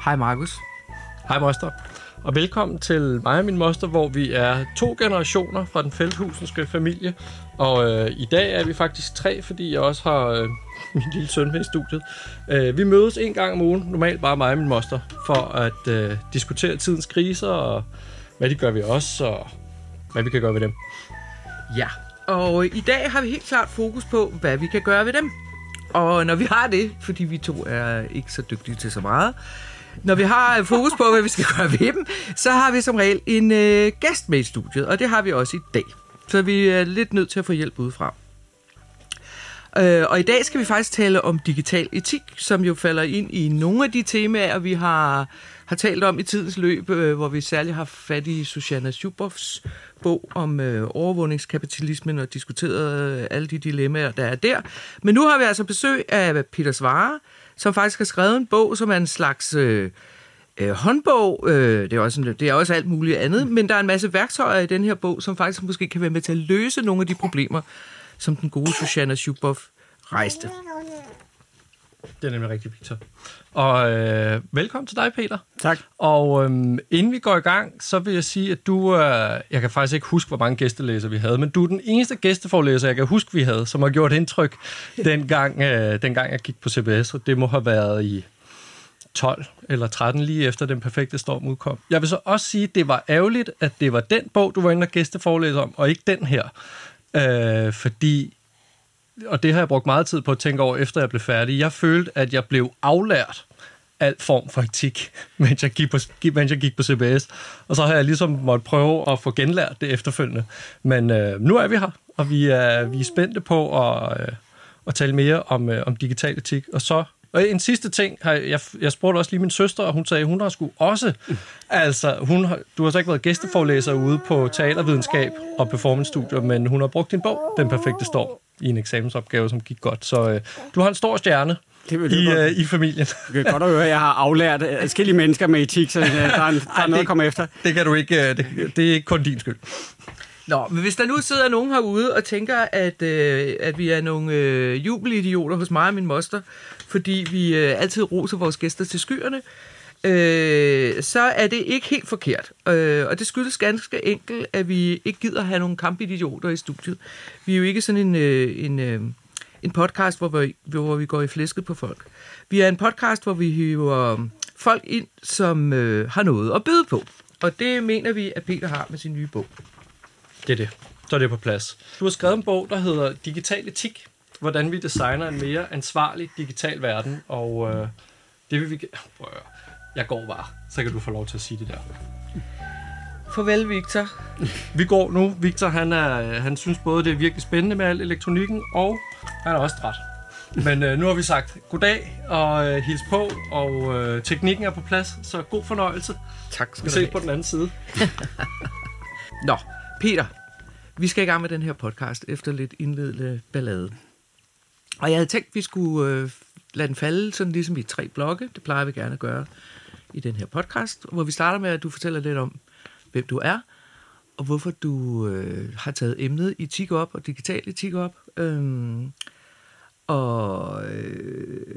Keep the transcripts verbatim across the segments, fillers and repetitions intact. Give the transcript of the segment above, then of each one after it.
Hej Markus. Hej moster. Og velkommen til mig og min moster, hvor vi er to generationer fra den Feldhusenske familie. Og øh, i dag er vi faktisk tre, fordi jeg også har øh, min lille søn med i studiet. Øh, vi mødes en gang om ugen, normalt bare mig og min moster, for at øh, diskutere tidens kriser, og hvad de gør ved os, og hvad vi kan gøre ved dem. Ja, og i dag har vi helt klart fokus på, hvad vi kan gøre ved dem. Og når vi har det, fordi vi to er ikke så dygtige til så meget, når vi har fokus på, hvad vi skal gøre ved dem, så har vi som regel en øh, gæst med i studiet, og det har vi også i dag. Så vi er lidt nødt til at få hjælp udefra. Øh, og i dag skal vi faktisk tale om digital etik, som jo falder ind i nogle af de temaer, vi har, har talt om i tidens løb, øh, hvor vi særligt har fat i Shoshana Zuboffs bog om øh, overvågningskapitalismen og diskuteret øh, alle de dilemmaer, der er der. Men nu har vi altså besøg af Peter Svare, som faktisk har skrevet en bog, som er en slags øh, øh, håndbog. Øh, det, er også en, det er også alt muligt andet, men der er en masse værktøjer i den her bog, som faktisk måske kan være med til at løse nogle af de problemer, som den gode Shoshana Zuboff rejste. Det er nemlig rigtigt, Victor. Og øh, velkommen til dig, Peter. Tak. Og øh, inden vi går i gang, så vil jeg sige, at du... Øh, jeg kan faktisk ikke huske, hvor mange gæstelæser vi havde, men du er den eneste gæsteforelæser, jeg kan huske, vi havde, som har gjort indtryk, dengang, øh, dengang jeg gik på C B S, og det må have været i tolv eller tretten, lige efter Den Perfekte Storm udkom. Jeg vil så også sige, at det var ærgerligt, at det var den bog, du var inde og gæsteforelæser om, og ikke den her. Øh, fordi... Og det har jeg brugt meget tid på at tænke over, efter jeg blev færdig. Jeg følte, at jeg blev aflært al form for etik, mens jeg gik på, mens jeg gik på C B S. Og så har jeg ligesom måttet prøve at få genlært det efterfølgende. Men øh, nu er vi her, og vi er, vi er spændte på at, øh, at tale mere om, øh, om digital etik. Og så og en sidste ting, jeg, jeg spurgte også lige min søster, og hun sagde, hun har sgu også... Altså, hun har, du har så ikke været gæsteforelæser ude på teatervidenskab og performance-studier, men hun har brugt din bog, Den Perfekte Storm, i en eksamensopgave, som gik godt. Så øh, du har en stor stjerne det i, øh, i familien. Det kan godt at høre, at jeg har aflært adskillige mennesker med etik, så øh, der er, en, der er Ej, noget det, at komme efter. Det kan du ikke. Det, det er ikke kun din skyld. Nå, men hvis der nu sidder nogen herude og tænker, at, øh, at vi er nogle øh, jubelidioter hos mig og min moster, fordi vi øh, altid roser vores gæster til skyerne, øh, så er det ikke helt forkert. Øh, og det skyldes ganske enkelt, at vi ikke gider have nogle kampidioter i studiet. Vi er jo ikke sådan en, øh, en, øh, en podcast, hvor vi, hvor vi går i flæsket på folk. Vi er en podcast, hvor vi hiver folk ind, som øh, har noget at byde på. Og det mener vi, at Peter har med sin nye bog. Det er det. Så er det på plads. Du har skrevet en bog, der hedder Digital Etik. Hvordan vi designer en mere ansvarlig digital verden. Og øh, det vil vi... Prøv at... Jeg går bare. Så kan du få lov til at sige det der. Farvel, Victor. Vi går nu. Victor, han, er, han synes både, det er virkelig spændende med al elektronikken, og han er også træt. Men øh, nu har vi sagt goddag og øh, hils på, og øh, teknikken er på plads, så god fornøjelse. Tak skal vi du have. ses på den anden side. Nå, Peter, vi skal i gang med den her podcast efter lidt indledende ballade. Og jeg havde tænkt, at vi skulle øh, lade den falde sådan ligesom i tre blokke. Det plejer vi gerne at gøre i den her podcast, hvor vi starter med, at du fortæller lidt om, hvem du er, og hvorfor du øh, har taget emnet etik op og digital etik op. Øhm, og øh,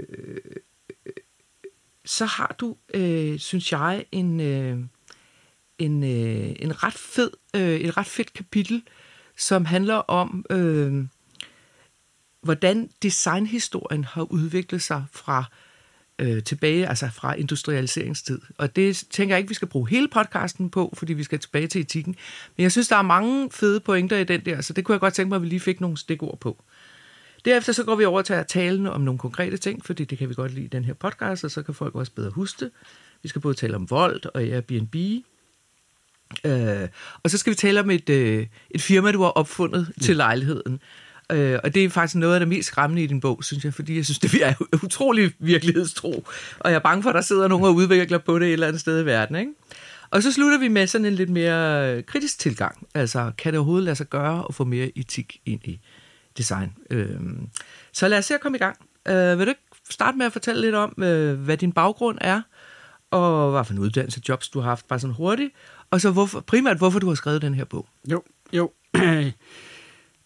så har du, øh, synes jeg, en... Øh, En, øh, en ret fed, øh, et ret fedt kapitel, som handler om, øh, hvordan designhistorien har udviklet sig fra øh, tilbage, altså fra industrialiseringstid. Og det tænker jeg ikke, vi skal bruge hele podcasten på, fordi vi skal tilbage til etikken. Men jeg synes, der er mange fede pointer i den der, så det kunne jeg godt tænke mig, at vi lige fik nogle stikord på. Derefter så går vi over til at tale om nogle konkrete ting, fordi det kan vi godt lide i den her podcast, og så kan folk også bedre huske det. Vi skal både tale om Volt og Airbnb. Øh, og så skal vi tale om et, øh, et firma, du har opfundet ja. til lejligheden. Øh, og det er faktisk noget af det mest skræmmende i din bog, synes jeg, fordi jeg synes, det er utrolig virkelighedstro. Og jeg er bange for, at der sidder nogen og udvikler på det et eller andet sted i verden, ikke? Og så slutter vi med sådan en lidt mere kritisk tilgang. Altså, kan det overhovedet lade sig gøre at få mere etik ind i design? Øh, så lad os se at komme i gang. Øh, vil du ikke starte med at fortælle lidt om, øh, hvad din baggrund er, og hvad for en uddannelse, jobs du har haft, bare sådan hurtigt, og så hvorfor, primært, hvorfor du har skrevet den her bog? Jo, jo.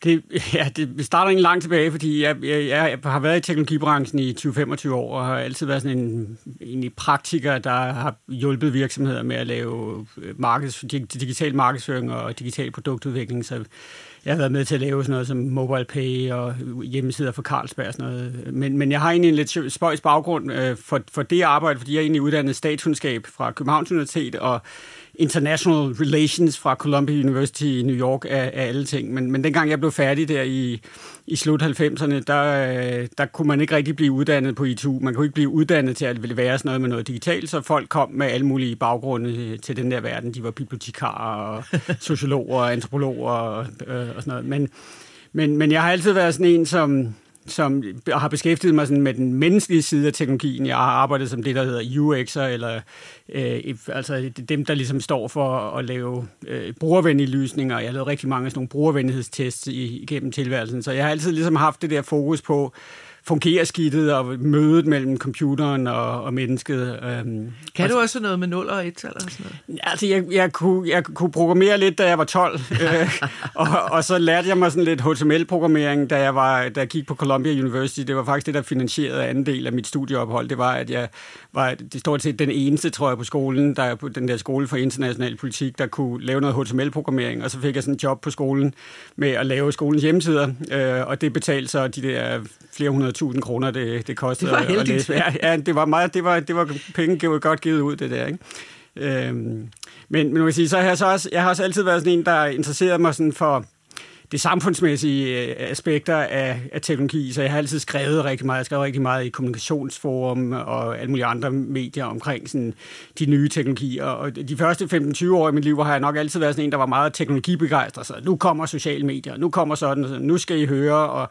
Det, ja, det starter egentlig langt tilbage, fordi jeg, jeg, jeg har været i teknologibranchen i tyve til femogtyve år, og har altid været sådan en, en praktiker, der har hjulpet virksomheder med at lave markeds, digital markedsføring og digital produktudvikling. Så jeg har været med til at lave sådan noget som Mobile Pay og hjemmesider for Carlsberg og sådan noget. Men, men jeg har egentlig en lidt spøjs baggrund øh, for, for det arbejde, fordi jeg er egentlig uddannet statskundskab fra Københavns Universitet og International Relations fra Columbia University i New York af, af alle ting. Men, men dengang jeg blev færdig der i, i slut halvfemserne, der, der kunne man ikke rigtig blive uddannet på I T U. Man kunne ikke blive uddannet til at være sådan noget med noget digitalt, så folk kom med alle mulige baggrunde til den der verden. De var bibliotekarer og sociologer og antropologer og, øh, og sådan noget. Men, men, men jeg har altid været sådan en, som... som har beskæftiget mig sådan med den menneskelige side af teknologien. Jeg har arbejdet som det, der hedder U X'er, eller øh, altså dem, der ligesom står for at lave øh, brugervenlige løsninger. Jeg har lavet rigtig mange af sådan nogle brugervenlighedstests igennem tilværelsen, så jeg har altid ligesom haft det der fokus på, fungerer skidtet og mødet mellem computeren og, og mennesket. Øhm, kan du og, også noget med nul og et tal eller sådan noget? Altså, jeg, jeg, kunne, jeg kunne programmere lidt, da jeg var tolv, øh, og, og så lærte jeg mig sådan lidt H T M L-programmering, da jeg, var, da jeg gik på Columbia University. Det var faktisk det, der finansierede anden del af mit studieophold. Det var, at jeg var det stort set den eneste, tror jeg, på skolen, der på den der skole for international politik, der kunne lave noget H T M L-programmering, og så fik jeg sådan en job på skolen med at lave skolens hjemmesider, øh, og det betalte så de der flere hundrede tusind kroner, det, det kostede det at læse. Ja, ja, det var meget, det var, det var penge godt givet ud, det der, ikke? Øhm, men, men nu kan sige, så har jeg så også, jeg har også altid været sådan en, der interesserede mig sådan for det samfundsmæssige aspekter af, af teknologi, så jeg har altid skrevet rigtig meget. Jeg har skrevet rigtig meget i kommunikationsforum og alle mulige andre medier omkring sådan, de nye teknologier. Og de første femten til tyve år i mit liv har jeg nok altid været sådan en, der var meget teknologibegejstret. Så nu kommer sociale medier, nu kommer sådan, så nu skal I høre, og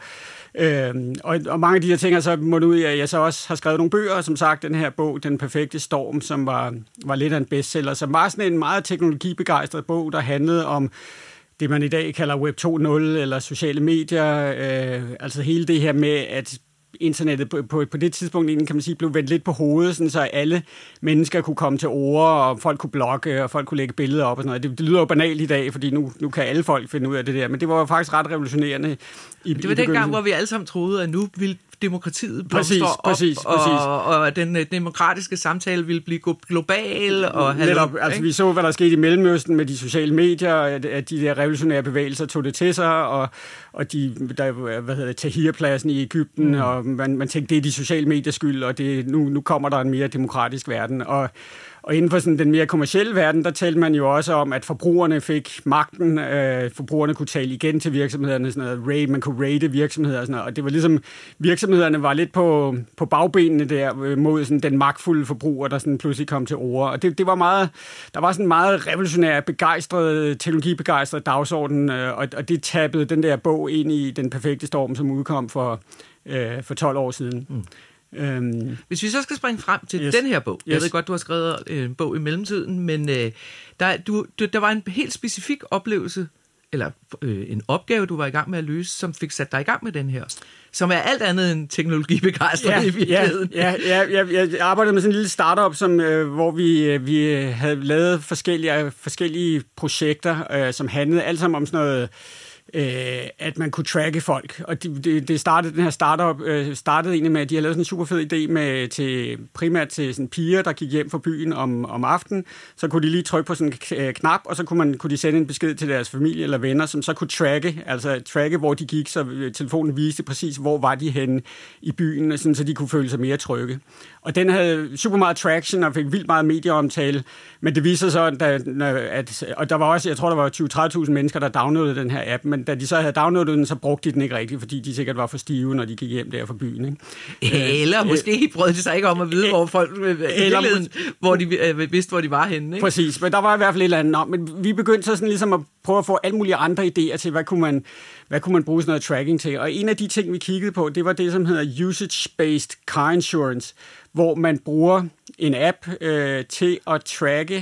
Øhm, og, og mange af de her ting har så mundet ud af, at jeg så også har skrevet nogle bøger, som sagt den her bog, Den Perfekte Storm, som var, var lidt af en bestseller, som var sådan en meget teknologibegejstret bog, der handlede om det, man i dag kalder Web to punkt nul eller sociale medier, øh, altså hele det her med, at internettet på, på, på det tidspunkt egentlig, kan man sige, blev vendt lidt på hovedet, sådan så alle mennesker kunne komme til ord, og folk kunne blogge, og folk kunne lægge billeder op og sådan noget. Det, det lyder jo banalt i dag, fordi nu, nu kan alle folk finde ud af det der, men det var jo faktisk ret revolutionerende. I, det var den gang, hvor vi alle sammen troede, at nu ville demokratiet blomstre op, præcis, og, præcis. Og, og den demokratiske samtale ville blive global. Og Netop, altså vi så, hvad der skete i Mellemøsten med de sociale medier, at de der revolutionære bevægelser tog det til sig, og, og de, der, hvad hedder det, Tahrir-pladsen i Egypten, mm. og man, man tænkte, det er de sociale mediers skyld, og det, nu, nu kommer der en mere demokratisk verden, og Og inden for sådan den mere kommercielle verden, der talte man jo også om, at forbrugerne fik magten. Øh, forbrugerne kunne tale igen til virksomhederne, sådan noget, rate, man kunne rate virksomheder og sådan noget. Og det var ligesom, virksomhederne var lidt på, på bagbenene der mod sådan den magtfulde forbruger, der sådan pludselig kom til ord. Og det, det var meget, der var sådan en meget revolutionær, begejstret, teknologibegejstret dagsorden, øh, og, og det tappede den der bog ind i Den Perfekte Storm, som udkom for, øh, for tolv år siden. Mm. Øhm. Hvis vi så skal springe frem til yes. den her bog. Jeg yes. ved godt, du har skrevet en bog i mellemtiden, men øh, der, du, der var en helt specifik oplevelse, eller øh, en opgave, du var i gang med at løse, som fik sat dig i gang med den her, som er alt andet end teknologibegejstret ja, i virkeligheden. Ja, ja, ja, jeg, jeg arbejdede med sådan en lille startup, som, øh, hvor vi, vi havde lavet forskellige, forskellige projekter, øh, som handlede alt sammen om sådan noget, at man kunne tracke folk. Og det, det startede, den her startup øh, startede egentlig med, at de havde lavet sådan en super fed idé med, til, primært til sådan piger, der gik hjem fra byen om, om aftenen. Så kunne de lige trykke på sådan en knap, og så kunne, man, kunne de sende en besked til deres familie eller venner, som så kunne tracke, altså tracke, hvor de gik, så telefonen viste præcis, hvor var de henne i byen, sådan, så de kunne føle sig mere trygge. Og den havde super meget traction og fik vildt meget medieomtale, men det viser så, at, at og der var også, jeg tror, der var tyve til tredive tusind mennesker, der downloadede den her app, men da de så havde downloadet den, så brugte de den ikke rigtigt, fordi de sikkert var for stive, når de gik hjem der fra byen. Ikke? Eller øh, måske brød de sig ikke om at vide, hvor folk eller, hvor de øh, vidste, hvor de var henne. Ikke? Præcis, men der var i hvert fald et eller andet. Nå, men vi begyndte så sådan ligesom at prøve at få alle mulige andre idéer til, hvad kunne man, hvad kunne man bruge sådan noget tracking til. Og en af de ting, vi kiggede på, det var det, som hedder Usage-Based Car Insurance, hvor man bruger en app øh, til at tracke,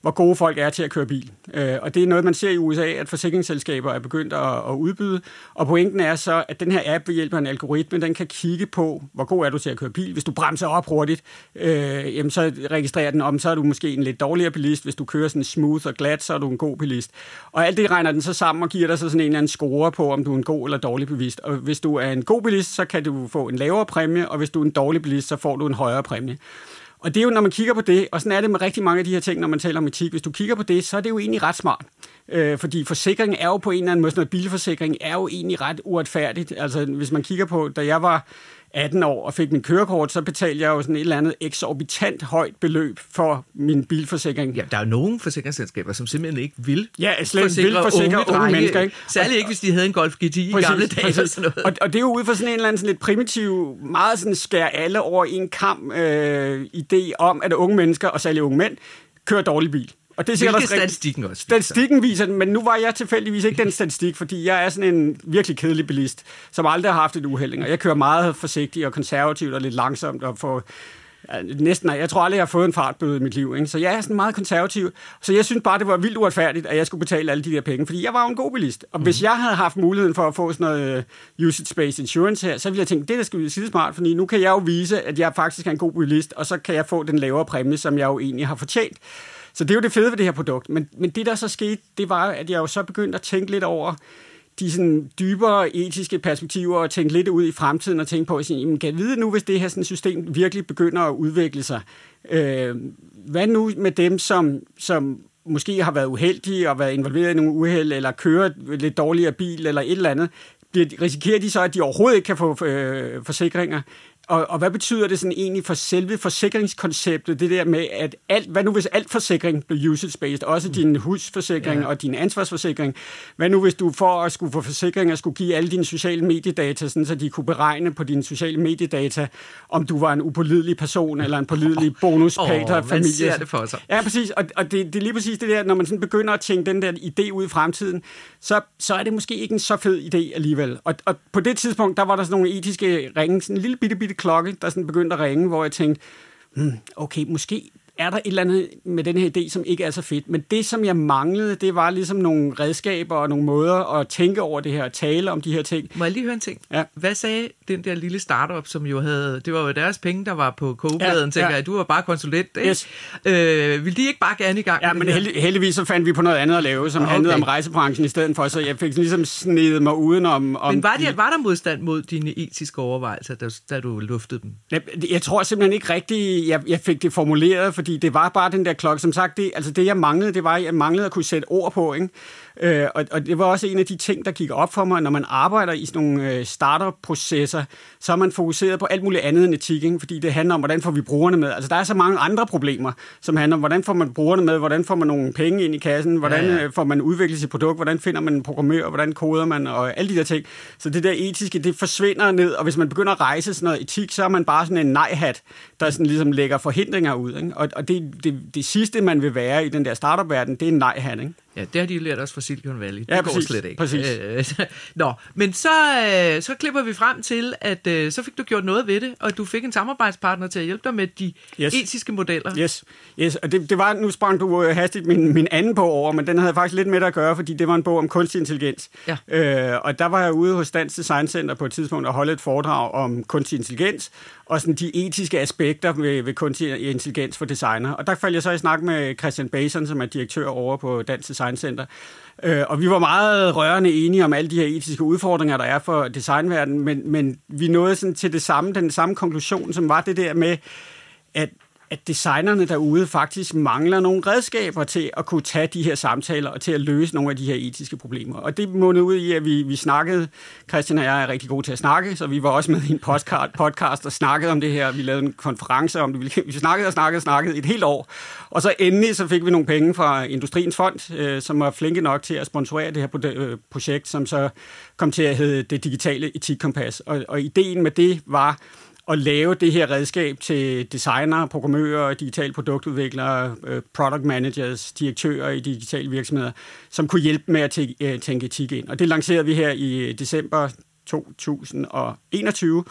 hvor gode folk er til at køre bil. Øh, og det er noget, man ser i U S A, at forsikringsselskaber er begyndt at, at udbyde. Og pointen er så, at den her app ved hjælp af en algoritme, den kan kigge på, hvor god er du til at køre bil. Hvis du bremser op hurtigt, øh, jamen så registrerer den om, så er du måske en lidt dårligere bilist. Hvis du kører sådan smooth og glat, så er du en god bilist. Og alt det regner den så sammen og giver dig så sådan en eller anden score på, om du er en god eller dårlig bilist. Og hvis du er en god bilist, så kan du få en lavere præmie, og hvis du er en dårlig bilist, så får du en højere præmie. Og det er jo, når man kigger på det, og sådan er det med rigtig mange af de her ting, når man taler om etik. Hvis du kigger på det, så er det jo egentlig ret smart. Øh, fordi forsikring er jo på en eller anden måde, sådan noget bilforsikring er jo egentlig ret uretfærdigt. Altså hvis man kigger på, da jeg var atten år og fik min kørekort, så betalte jeg jo sådan et eller andet eksorbitant højt beløb for min bilforsikring. Ja, der er jo nogle forsikringsselskaber, som simpelthen ikke vil ja, slet forsikre, vil forsikre unge, unge mennesker. Ikke? Særligt ikke, hvis de havde en Golf G T I præcis, i gamle dage. Og, sådan noget. Og, og det er jo ud fra sådan en eller anden sådan lidt primitiv, meget sådan skær alle over en kam øh, idé om, at unge mennesker, og særligt unge mænd, kører dårlig bil. Og det Hvilket statistikken også. Statistikken viser den, men nu var jeg tilfældigvis ikke den statistik, fordi jeg er sådan en virkelig kedelig bilist, som aldrig har haft et uheld. Og jeg kører meget forsigtigt og konservativt og lidt langsomt og får næsten, jeg tror aldrig, jeg har fået en fartbøde i mit liv. Ikke? Så jeg er sådan meget konservativ. Så jeg synes bare, det var vildt uretfærdigt, at jeg skulle betale alle de der penge, fordi jeg var jo en god bilist. Og mm. hvis jeg havde haft muligheden for at få sådan noget uh, usage-based insurance her, så ville jeg tænke, det der skal vi sige smart, fordi nu kan jeg jo vise, at jeg faktisk er en god bilist, og så kan jeg få den lavere præmie, som jeg jo egentlig har fortjent. Så det er jo det fede ved det her produkt. Men, men det, der så skete, det var, at jeg jo så begyndte at tænke lidt over de sådan dybere etiske perspektiver og tænke lidt ud i fremtiden og tænke på, at jamen, kan jeg vide nu, hvis det her sådan system virkelig begynder at udvikle sig? Øh, hvad nu med dem, som, som måske har været uheldige og været involveret i nogle uheld eller kører lidt dårligere bil eller et eller andet? Risikerer de så, at de overhovedet ikke kan få øh, forsikringer? Og, og hvad betyder det sådan egentlig for selve forsikringskonceptet, det der med, at alt, hvad nu hvis alt forsikring blev usage-based, også din husforsikring ja. og din ansvarsforsikring, hvad nu hvis du for at skulle få forsikringer skulle give alle dine sociale mediedata, sådan, så de kunne beregne på dine sociale mediedata, om du var en upålidelig person eller en pålidelig bonus-pater-familie. Oh, man ser det for sig. Ja, præcis. Og, og det, det er lige præcis det der, når man sådan begynder at tænke den der idé ud i fremtiden, så, så er det måske ikke en så fed idé alligevel. Og, og på det tidspunkt, der var der sådan nogle etiske ringe, sådan en lille bitte, bitte klokke, der sådan begyndte at ringe, hvor jeg tænkte, hmm, okay, måske er der et eller andet med den her idé, som ikke er så fedt. Men det, som jeg manglede, det var ligesom nogle redskaber og nogle måder at tænke over det her, at tale om de her ting. Må jeg lige høre en ting? Ja. Hvad sagde den der lille startup, som jo havde, det var jo deres penge, der var på kogebladen, ja, tænker ja. jeg, du var bare konsulent, ikke? Yes. Øh, vil de ikke bare gerne i gang? Ja, men held, heldigvis så fandt vi på noget andet at lave, som okay. handlede om rejsebranchen i stedet for, så jeg fik ligesom snedet mig udenom. Om men var, de, var der modstand mod dine etiske overvejelser, da, da du luftede dem? Jeg, jeg tror simpelthen ikke rigtigt, jeg, jeg fik det formuleret, fordi det var bare den der klokke. Som sagt, det, altså det jeg manglede, det var, at jeg manglede at kunne sætte ord på, ikke? Øh, og, og det var også en af de ting, der gik op for mig, når man arbejder i sådan nogle øh, startup-processer, så er man fokuseret på alt muligt andet end etik, ikke? Fordi det handler om, hvordan får vi brugerne med. Altså der er så mange andre problemer, som handler om, hvordan får man brugerne med, hvordan får man nogle penge ind i kassen, hvordan ja, ja. får man udviklet sit produkt, hvordan finder man en programmør, hvordan koder man, og alle de der ting. Så det der etiske, det forsvinder ned, og hvis man begynder at rejse sådan noget etik, så er man bare sådan en nej-hat, der sådan ligesom lægger forhindringer ud, ikke? Og, og det, det, det sidste, man vil være i den der startup-verden, det er en nej-hat, ikke? Ja, det har de lært os fra Silicon Valley. Det ja, går præcis, slet ikke. Præcis. Nå, men så, så klipper vi frem til, at så fik du gjort noget ved det, og du fik en samarbejdspartner til at hjælpe dig med de yes. etiske modeller. Yes, yes. Og det, det var, nu sprang du hastigt min, min anden bog over, men den havde faktisk lidt med at gøre, fordi det var en bog om kunstig intelligens. Ja. Øh, og der var jeg ude hos Dansk Design Center på et tidspunkt og holde et foredrag om kunstig intelligens, og sådan de etiske aspekter ved, ved kunstig intelligens for designer. Og der faldt jeg så i snak med Christian Bason, som er direktør over på Dansk Design Center. Øh, og vi var meget rørende enige om alle de her etiske udfordringer, der er for designverdenen, men, men vi nåede sådan til det samme, den samme konklusion, som var det der med, at at designerne derude faktisk mangler nogle redskaber til at kunne tage de her samtaler og til at løse nogle af de her etiske problemer. Og det mundede ud i, at vi, vi snakkede, Christian og jeg er rigtig gode til at snakke, så vi var også med i en podcast, podcast og snakkede om det her. Vi lavede en konference om det. Vi snakkede og snakkede og snakkede et helt år. Og så endelig så fik vi nogle penge fra Industriens Fond, øh, som var flinke nok til at sponsorere det her projekt, som så kom til at hedde Det Digitale Etikkompas. Og, og ideen med det var at lave det her redskab til designere, programmører, digitale produktudviklere, product managers, direktører i digitale virksomheder, som kunne hjælpe med at tænke etik ind. Og det lancerede vi her i december to tusind og enogtyve.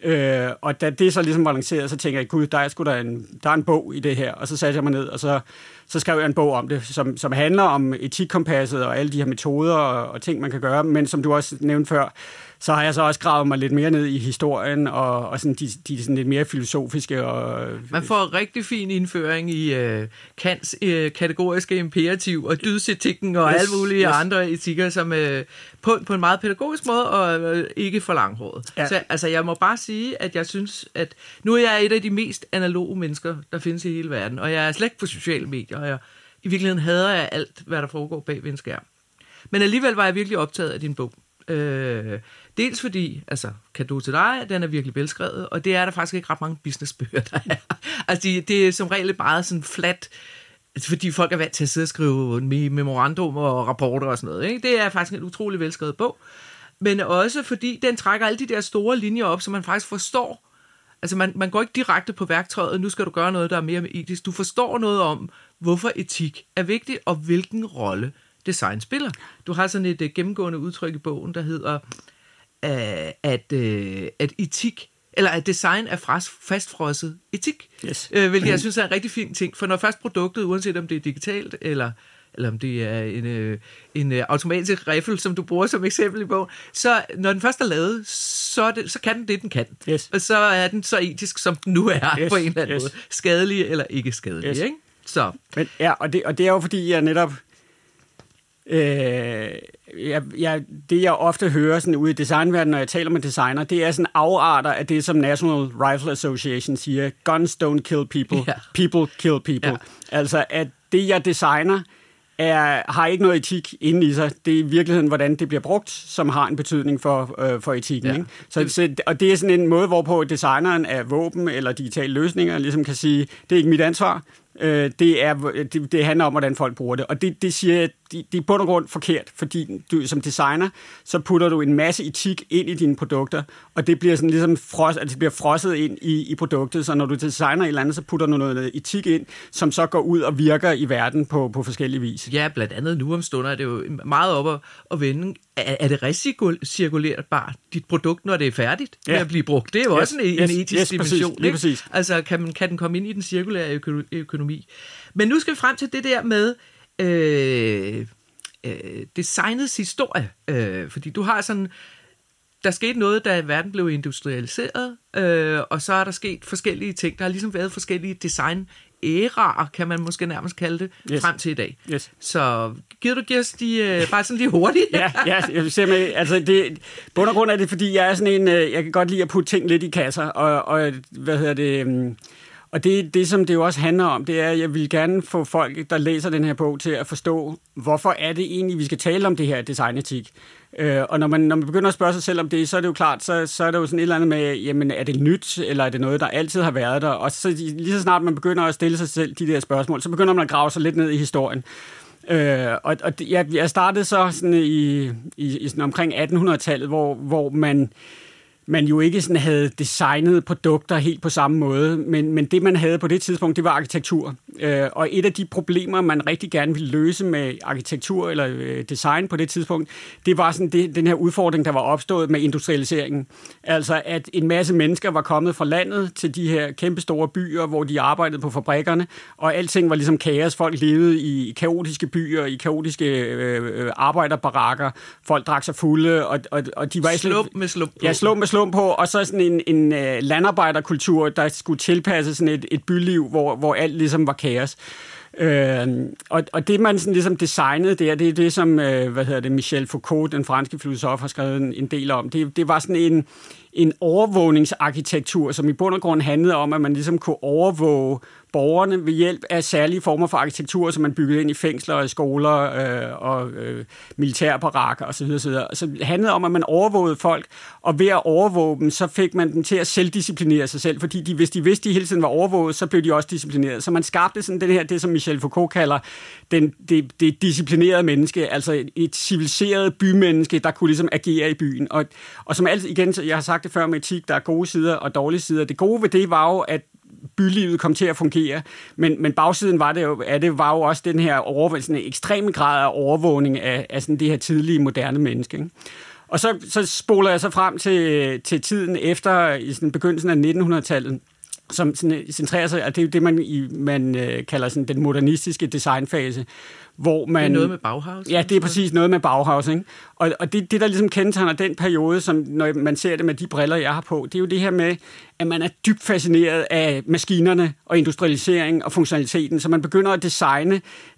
Øh, og da det så ligesom var lanceret, så tænker jeg, gud, der er sgu da en, der er en bog i det her. Og så satte jeg mig ned, og så, så skrev jeg en bog om det, som, som handler om etikkompasset og alle de her metoder og, og ting, man kan gøre. Men som du også nævnte før, så har jeg så også gravet mig lidt mere ned i historien og, og sådan de, de sådan lidt mere filosofiske. Og, man får en rigtig fin indføring i uh, Kants uh, kategoriske imperativ og dydsetikken og yes, alle mulige yes. andre etikker, som uh, på, på en meget pædagogisk måde og uh, ikke for langhåret. Ja. Så altså, jeg må bare sige, at jeg synes, at nu er jeg et af de mest analoge mennesker, der findes i hele verden, og jeg er slet ikke på sociale medier, og jeg, i virkeligheden hader jeg alt, hvad der foregår bag ved en skærm. Men alligevel var jeg virkelig optaget af din bog. Øh, dels fordi, altså, Cadeau til dig, den er virkelig velskrevet, og det er der faktisk ikke ret mange businessbøger, der er. Altså, det, det er som regel meget sådan flat, fordi folk er vant til at sidde og skrive memorandum og rapporter og sådan noget, ikke? Det er faktisk en utrolig velskrevet bog, men også fordi den trækker alle de der store linjer op, så man faktisk forstår. Altså, man, man går ikke direkte på værktøjet, nu skal du gøre noget, der er mere etisk. Du forstår noget om, hvorfor etik er vigtigt, og hvilken rolle design spiller. Du har sådan et uh, gennemgående udtryk i bogen, der hedder, uh, at, uh, at etik, eller at design er fast, fastfrosset etik, yes. uh, hvilket jeg synes er en rigtig fin ting, for når først produktet, uanset om det er digitalt, eller, eller om det er en, uh, en uh, automatisk riffel, som du bruger som eksempel i bogen, så når den først er lavet, så, det, så kan den det, den kan. Yes. Og så er den så etisk, som den nu er, yes. på en eller anden yes. måde. Skadelig eller ikke skadelig, yes. ikke? Så. Men, ja, og det, og det er jo fordi, jeg netop Øh, jeg, jeg, det jeg ofte hører sådan ude i designverdenen, når jeg taler med designer, det er sådan afarter af det, som National Rifle Association siger: guns don't kill people, yeah. people kill people. Yeah. Altså, at det jeg designer er, har ikke noget etik inde i sig. Det er i virkeligheden, hvordan det bliver brugt, som har en betydning for, øh, for etikken. Yeah. Ikke? Så, så, og det er sådan en måde, hvorpå designeren af våben eller digitale løsninger ligesom kan sige, det er ikke mit ansvar. Øh, det, er, det, det handler om, hvordan folk bruger det. Og det, det siger jeg, det, det er på grund grund forkert, fordi du som designer, så putter du en masse etik ind i dine produkter, og det bliver sådan ligesom fros, altså det bliver frosset ind i, i produktet, så når du designer et eller andet, så putter du noget etik ind, som så går ud og virker i verden på, på forskellige vis. Ja, blandt andet nu om stunder er det jo meget op at, at vende. Er, er det recirkulerbart, dit produkt, når det er færdigt med ja. at blive brugt? Det er jo yes. også en, yes. en etisk yes, dimension. Præcis. Præcis. Altså, kan, man, kan den komme ind i den cirkulære økonomi? Men nu skal vi frem til det der med øh, øh, designets historie. Øh, fordi du har sådan, der skete noget, da verden blev industrialiseret, øh, og så er der sket forskellige ting. Der har ligesom været forskellige design æraer, kan man måske nærmest kalde det, yes. frem til i dag. Yes. Så giver du giver os de, øh, bare sådan lige hurtigt? ja, ja, jeg vil simpelthen, altså det, bund og grund er det, fordi jeg er sådan en, jeg kan godt lide at putte ting lidt i kasser, og, og hvad hedder det, og det, det som det jo også handler om, det er, at jeg vil gerne få folk, der læser den her bog, til at forstå, hvorfor er det egentlig, vi skal tale om det her designetik. Øh, og når man, når man begynder at spørge sig selv om det, så er det jo klart, så, så er det jo sådan et eller andet med, jamen er det nyt, eller er det noget, der altid har været der? Og så, lige så snart man begynder at stille sig selv de der spørgsmål, så begynder man at grave sig lidt ned i historien. Øh, og og jeg, jeg startede så sådan i, i, i sådan omkring attenhundredetallet, hvor, hvor man... man jo ikke sådan havde designet produkter helt på samme måde, men, men det, man havde på det tidspunkt, det var arkitektur. Øh, og et af de problemer, man rigtig gerne ville løse med arkitektur eller øh, design på det tidspunkt, det var sådan det, den her udfordring, der var opstået med industrialiseringen. Altså, at en masse mennesker var kommet fra landet til de her kæmpestore byer, hvor de arbejdede på fabrikkerne, og alting var ligesom kaos. Folk levede i kaotiske byer, i kaotiske øh, arbejderbarakker. Folk drak sig fulde, og, og, og de var... Slump med slump på. Ja, slump med slum på, og så sådan en, en uh, landarbejderkultur, der skulle tilpasse sådan et, et byliv, hvor, hvor alt ligesom var kaos. Øh, og, og det, man sådan ligesom designede der, det er det, som øh, hvad hedder det, Michel Foucault, den franske filosof, har skrevet en, en del om. Det, det var sådan en, en overvågningsarkitektur, som i bund og grund handlede om, at man ligesom kunne overvåge borgerne ved hjælp af særlige former for arkitektur, som man byggede ind i fængsler og skoler øh, og øh, militærbarakker osv. osv. Så det handlede om, at man overvågede folk, og ved at overvåge dem, så fik man dem til at selvdisciplinere sig selv, fordi de, hvis de vidste, de hele tiden var overvåget, så blev de også disciplineret. Så man skabte sådan det her, det som Michel Foucault kalder den, det, det disciplinerede menneske, altså et civiliseret bymenneske, der kunne ligesom agere i byen. Og, og som altid, igen, jeg har sagt det før med etik, der er gode sider og dårlige sider. Det gode ved det var jo, at bylivet kom til at fungere, men, men bagsiden var det jo, at det var jo også den her over, sådan en ekstrem grad af overvågning af, af sådan det her tidlige moderne menneske, ikke? Og så, så spoler jeg så frem til, til tiden efter i sådan begyndelsen af nittenhundredetallet, som sådan, centrerer sig, og det er jo det, man, i, man øh, kalder sådan den modernistiske designfase, hvor man... Det er noget med Bauhaus. Ja, det er præcis noget med Bauhaus, ikke? Og, og det, det, der ligesom kendetegner den periode, som når man ser det med de briller, jeg har på, det er jo det her med, at man er dybt fascineret af maskinerne og industrialisering og funktionaliteten, så man begynder at designe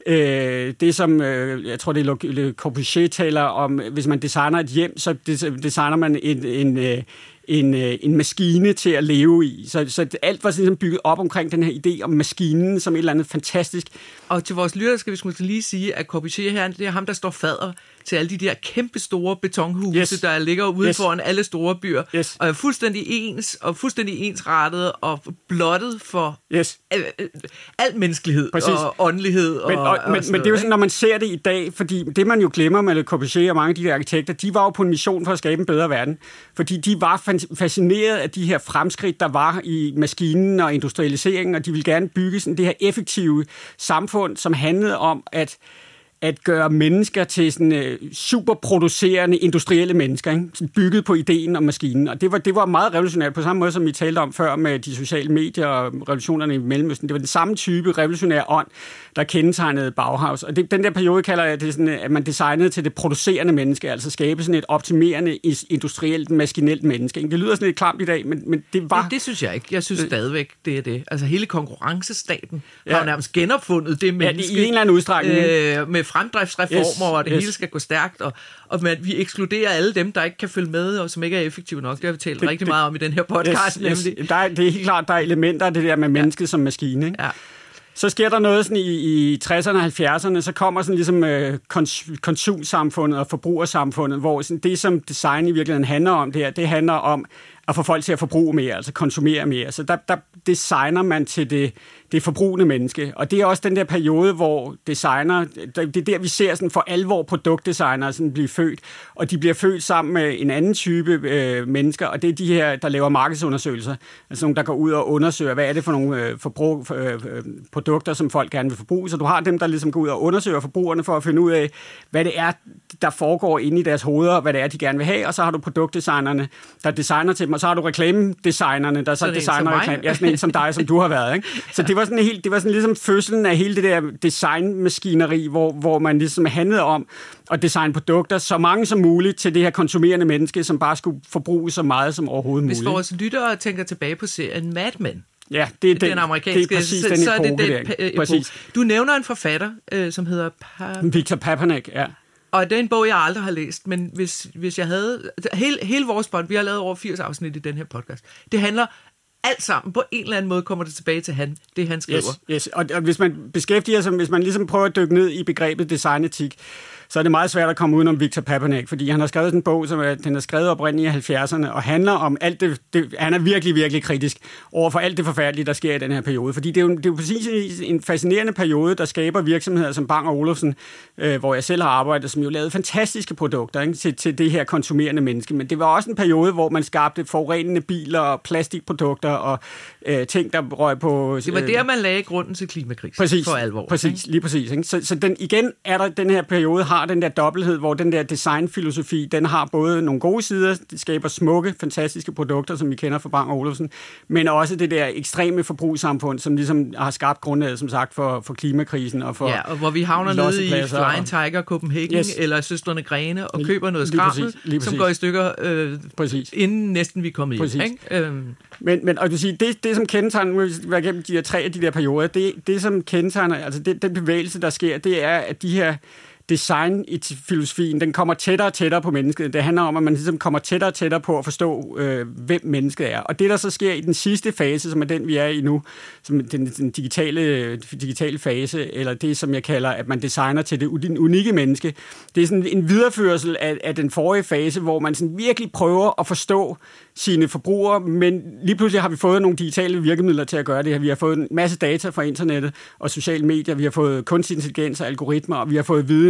øh, det, som, øh, jeg tror, det er Le Corbusier taler om, hvis man designer et hjem, så designer man en... en øh, En, en maskine til at leve i. Så, så alt var sådan bygget op omkring den her idé om maskinen som et eller andet fantastisk. Og til vores lyttere skal vi skulle lige sige, at Corbusier her, det er ham, der står fader til alle de der kæmpe store betonhuse, yes. der ligger ude yes. foran alle store byer, yes. og er fuldstændig ens, og fuldstændig ensrettet og blottet for yes. al, al menneskelighed Præcis. og åndelighed. Men, og, og, men, men det er jo sådan, når man ser det i dag, fordi det man jo glemmer med Le Corbusier og mange af de der arkitekter, de var jo på en mission for at skabe en bedre verden, fordi de var fascineret af de her fremskridt, der var i maskinen og industrialiseringen, og de ville gerne bygge sådan det her effektive samfund, som handlede om at at gøre mennesker til sådan uh, superproducerende industrielle mennesker, ikke? Sådan bygget på ideen om maskinen. Og det var, det var meget revolutionært, på samme måde som vi talte om før med de sociale medier og revolutionerne i Mellemøsten. Det var den samme type revolutionære ånd, der kendetegnede Bauhaus. Og det, den der periode kalder jeg det sådan, at man designede til det producerende menneske, altså skabe sådan et optimerende, industrielt, maskinelt menneske. Det lyder sådan lidt klamt i dag, men, men det var... Det, det synes jeg ikke. Jeg synes stadigvæk, det er det. Altså hele konkurrencestaten ja. har jo nærmest genopfundet det menneske. Ja, i en eller anden udstrækning. Øh, med fremdriftsreformer, yes, og det yes. hele skal gå stærkt, og, og man, vi ekskluderer alle dem, der ikke kan følge med, og som ikke er effektive nok. Det har vi talt det, rigtig det, meget om i den her podcast, yes, nemlig. Yes. Der er, det er helt klart, der er elementer af det der med mennesket ja. som maskine, ikke? Ja. Så sker der noget sådan i, i tresserne og halvfjerdserne, så kommer sådan ligesom øh, kons, konsumsamfundet og forbrugersamfundet, hvor sådan det, som design i virkeligheden handler om, det her, det handler om at få folk til at forbruge mere, altså konsumere mere. Så der, der designer man til det, det forbrugende menneske. Og det er også den der periode, hvor designer, det er der, vi ser sådan for alvor produktdesignere sådan blive født, og de bliver født sammen med en anden type øh, mennesker, og det er de her, der laver markedsundersøgelser. Altså nogle, der går ud og undersøger, hvad er det for nogle øh, forbrug, øh, produkter, som folk gerne vil forbruge. Så du har dem, der ligesom går ud og undersøger forbrugerne for at finde ud af, hvad det er, der foregår inde i deres hoveder, og hvad det er, de gerne vil have, og så har du produktdesignerne, der designer til dem, og så har du reklamedesignerne, der så, så designer reklame. Ja, sådan en som dig, som du har været, ikke? Så det var sådan helt, det var sådan ligesom fødslen af hele det der designmaskineri, hvor, hvor man ligesom handlede om at designe produkter så mange som muligt til det her konsumerende menneske, som bare skulle forbruge så meget som overhovedet muligt. Hvis vores lyttere tænker tilbage på serien Mad Men, ja, det er den, den amerikanske, det er præcis så, den så epoke, er det den der. epoke. Præcis. Du nævner en forfatter, øh, som hedder pa- Victor Papanek, ja. Og det er en bog, jeg aldrig har læst, men hvis, hvis jeg havde... Hele, hele vores podcast, vi har lavet over firs afsnit i den her podcast, det handler alt sammen, på en eller anden måde kommer det tilbage til han, det han skriver. Yes, yes. Og, og hvis man beskæftiger sig, hvis man ligesom prøver at dykke ned i begrebet designetik, så er det meget svært at komme udenom Victor Papanek, fordi han har skrevet sådan en bog, som er, den er skrevet oprindeligt i halvfjerdserne, og handler om alt det, det, han er virkelig, virkelig kritisk over for alt det forfærdelige, der sker i den her periode. Fordi det er jo, det er jo præcis en fascinerende periode, der skaber virksomheder som Bang og Olufsen, øh, hvor jeg selv har arbejdet, som jo lavede fantastiske produkter, ikke, til, til det her konsumerende menneske. Men det var også en periode, hvor man skabte forurenende biler og plastikprodukter og øh, ting, der røg på... Det var der, man lagde grunden til klimakrisen præcis, for alvor. Præcis, lige præcis. Ikke? Så, så den, igen er der den her periode, har den der dobbelthed, hvor den der designfilosofi, den har både nogle gode sider, det skaber smukke, fantastiske produkter, som vi kender fra Bang og Olufsen, men også det der ekstreme forbrugssamfund, som ligesom har skabt grundlaget, som sagt, for, for klimakrisen og for... Ja, og hvor vi havner nede i Flying Tiger Copenhagen, yes. eller Søstrene Grene, og køber noget skrammel, som går i stykker, øh, inden næsten vi er kommet hjem. Ikke? Øhm. Men, men og du siger, det, det som kendetegner, nu vil gennem de her tre af de der perioder, det, det som kendetegner, altså det, den bevægelse, der sker, det er, at de her design i filosofien, den kommer tættere og tættere på mennesket. Det handler om, at man ligesom kommer tættere og tættere på at forstå, øh, hvem mennesket er. Og det, der så sker i den sidste fase, som er den, vi er i nu, som den, den digitale, digitale fase, eller det, som jeg kalder, at man designer til det den unikke menneske, det er sådan en videreførsel af, af den forrige fase, hvor man sådan virkelig prøver at forstå sine forbrugere, men lige pludselig har vi fået nogle digitale virkemidler til at gøre det her. Vi har fået en masse data fra internettet og sociale medier, vi har fået kunstig intelligens og algoritmer, og vi har fået viden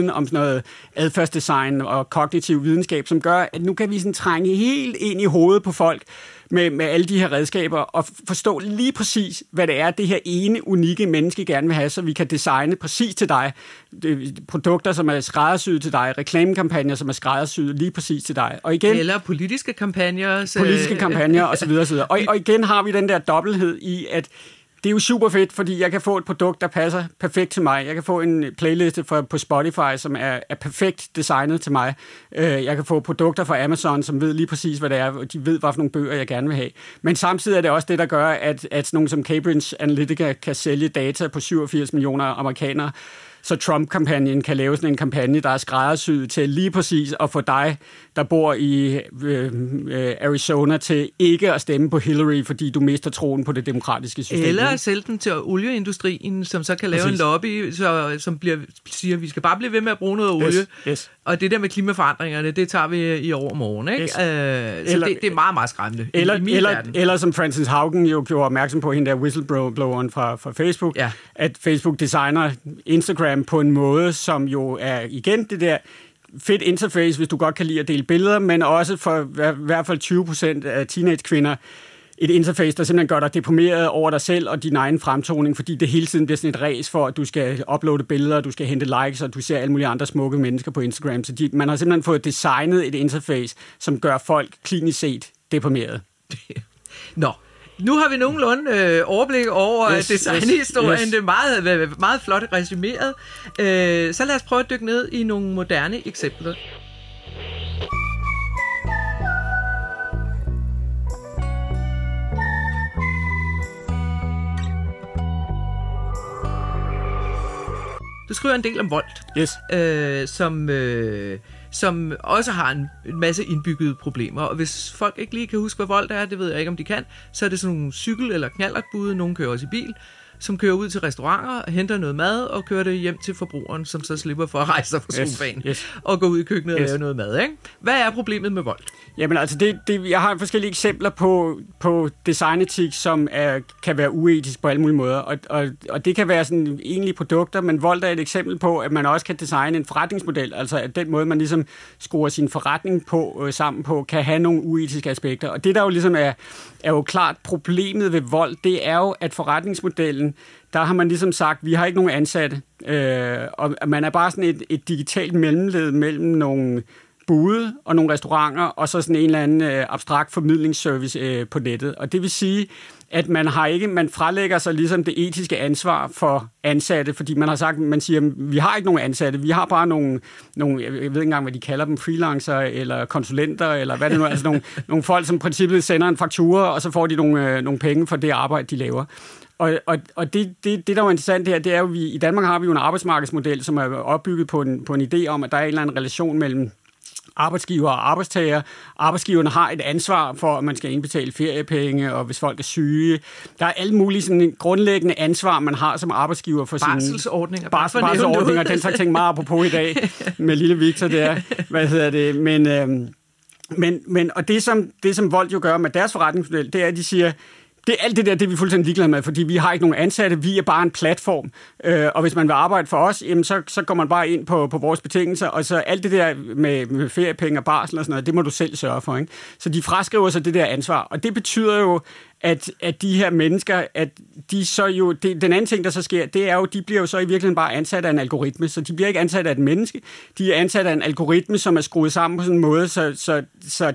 viden om sådan noget adfærdsdesign og kognitiv videnskab, som gør, at nu kan vi sådan trænge helt ind i hovedet på folk med, med alle de her redskaber og forstå lige præcis, hvad det er, det her ene unikke menneske gerne vil have, så vi kan designe præcis til dig. Produkter, som er skræddersyet til dig, reklamekampagner, som er skræddersyet lige præcis til dig. Og igen, eller politiske kampagner. Så... Politiske kampagner osv. osv. Og, og igen har vi den der dobbelthed i, at det er jo super fedt, fordi jeg kan få et produkt, der passer perfekt til mig. Jeg kan få en playliste for, på Spotify, som er, er perfekt designet til mig. Jeg kan få produkter fra Amazon, som ved lige præcis, hvad det er, og de ved, hvad for nogle bøger, jeg gerne vil have. Men samtidig er det også det, der gør, at, at sådan nogle som Cambridge Analytica kan sælge data på syvogfirs millioner amerikanere, så Trump-kampagnen kan lave sådan en kampagne, der er skræddersyet til lige præcis at få dig, der bor i øh, øh, Arizona, til ikke at stemme på Hillary, fordi du mister troen på det demokratiske system. Eller at sælge den til olieindustrien, som så kan lave præcis. En lobby, så, som bliver, siger, at vi skal bare blive ved med at bruge noget olie. Yes, yes. Og det der med klimaforandringerne, det tager vi i overmorgen. Ikke? Yes. Øh, så eller, det, det er meget, meget skræmmende. Eller, i min eller, eller som Frances Haugen jo gjorde opmærksom på, hende der whistlebloweren fra, fra Facebook, ja. At Facebook designer Instagram på en måde, som jo er igen det der fedt interface, hvis du godt kan lide at dele billeder, men også for i hvert fald tyve procent af teenage-kvinder et interface, der simpelthen gør dig deprimeret over dig selv og din egen fremtoning, fordi det hele tiden bliver sådan et race for, at du skal uploade billeder, du skal hente likes, og du ser alle mulige andre smukke mennesker på Instagram. Så de, man har simpelthen fået designet et interface, som gør folk klinisk set deprimeret. Nå. Nu har vi nogenlunde øh, overblik over yes, designhistorien. Yes. Det er meget, meget flot resumeret. Øh, så lad os prøve at dykke ned i nogle moderne eksempler. Du skriver en del om Volt, yes. øh, som... Øh, som også har en, en masse indbyggede problemer. Og hvis folk ikke lige kan huske, hvad Volt er, det ved jeg ikke, om de kan, så er det sådan nogle cykel- eller knallertbude, nogen kører også i bil, som kører ud til restauranter, henter noget mad og kører det hjem til forbrugeren, som så slipper for at rejse sig fra sofaen yes, yes. og gå ud i køkkenet yes. og lave noget mad. Ikke? Hvad er problemet med Volt? Jamen altså, det, det, jeg har forskellige eksempler på, på designetik, som er, kan være uetisk på alle mulige måder, og, og, og det kan være sådan egentlige produkter, men Volt er et eksempel på, at man også kan designe en forretningsmodel, altså at den måde, man ligesom skruer sin forretning på øh, sammen på, kan have nogle uetiske aspekter. Og det, der jo ligesom er, er jo klart problemet ved Volt, det er jo, at forretningsmodellen, der har man ligesom sagt, vi har ikke nogen ansatte, øh, og man er bare sådan et, et digitalt mellemled mellem nogle bude og nogle restauranter, og så sådan en eller anden øh, abstrakt formidlingsservice øh, på nettet. Og det vil sige, at man har ikke, man frelægger sig ligesom det etiske ansvar for ansatte, fordi man har sagt, man siger, vi har ikke nogen ansatte, vi har bare nogle, nogle jeg ved ikke engang, hvad de kalder dem, freelancer eller konsulenter, eller hvad det nu er, altså nogle, nogle folk, som i princippet sender en faktura, og så får de nogle, øh, nogle penge for det arbejde, de laver. Og, og, og det, det, det, der er interessant her, det er jo, vi i Danmark har vi jo en arbejdsmarkedsmodel, som er opbygget på en, på en idé om, at der er en eller anden relation mellem arbejdsgiver og arbejdstager. Arbejdsgiverne har et ansvar for, at man skal indbetale feriepenge, og hvis folk er syge. Der er alle mulige sådan grundlæggende ansvar, man har som arbejdsgiver for barselsordninger. Barsel, barselsordninger, den slags ting meget apropos i dag med lille Victor der. Hvad hedder det? Men, øhm, men, men og det som, det, som Volt jo gør med deres forretningsmodel, det er, at de siger, det er alt det der, det er vi fuldstændig ligeglade med, fordi vi har ikke nogen ansatte, vi er bare en platform. Øh, og hvis man vil arbejde for os, jamen så, så går man bare ind på, på vores betingelser, og så alt det der med, med feriepenge og barsel og sådan noget, det må du selv sørge for. Ikke? Så de fraskriver sig det der ansvar, og det betyder jo, at, at de her mennesker, at de så jo, det, den anden ting, der så sker, det er jo, de bliver jo så i virkeligheden bare ansat af en algoritme, så de bliver ikke ansat af et menneske, de er ansat af en algoritme, som er skruet sammen på sådan en måde, så, så, så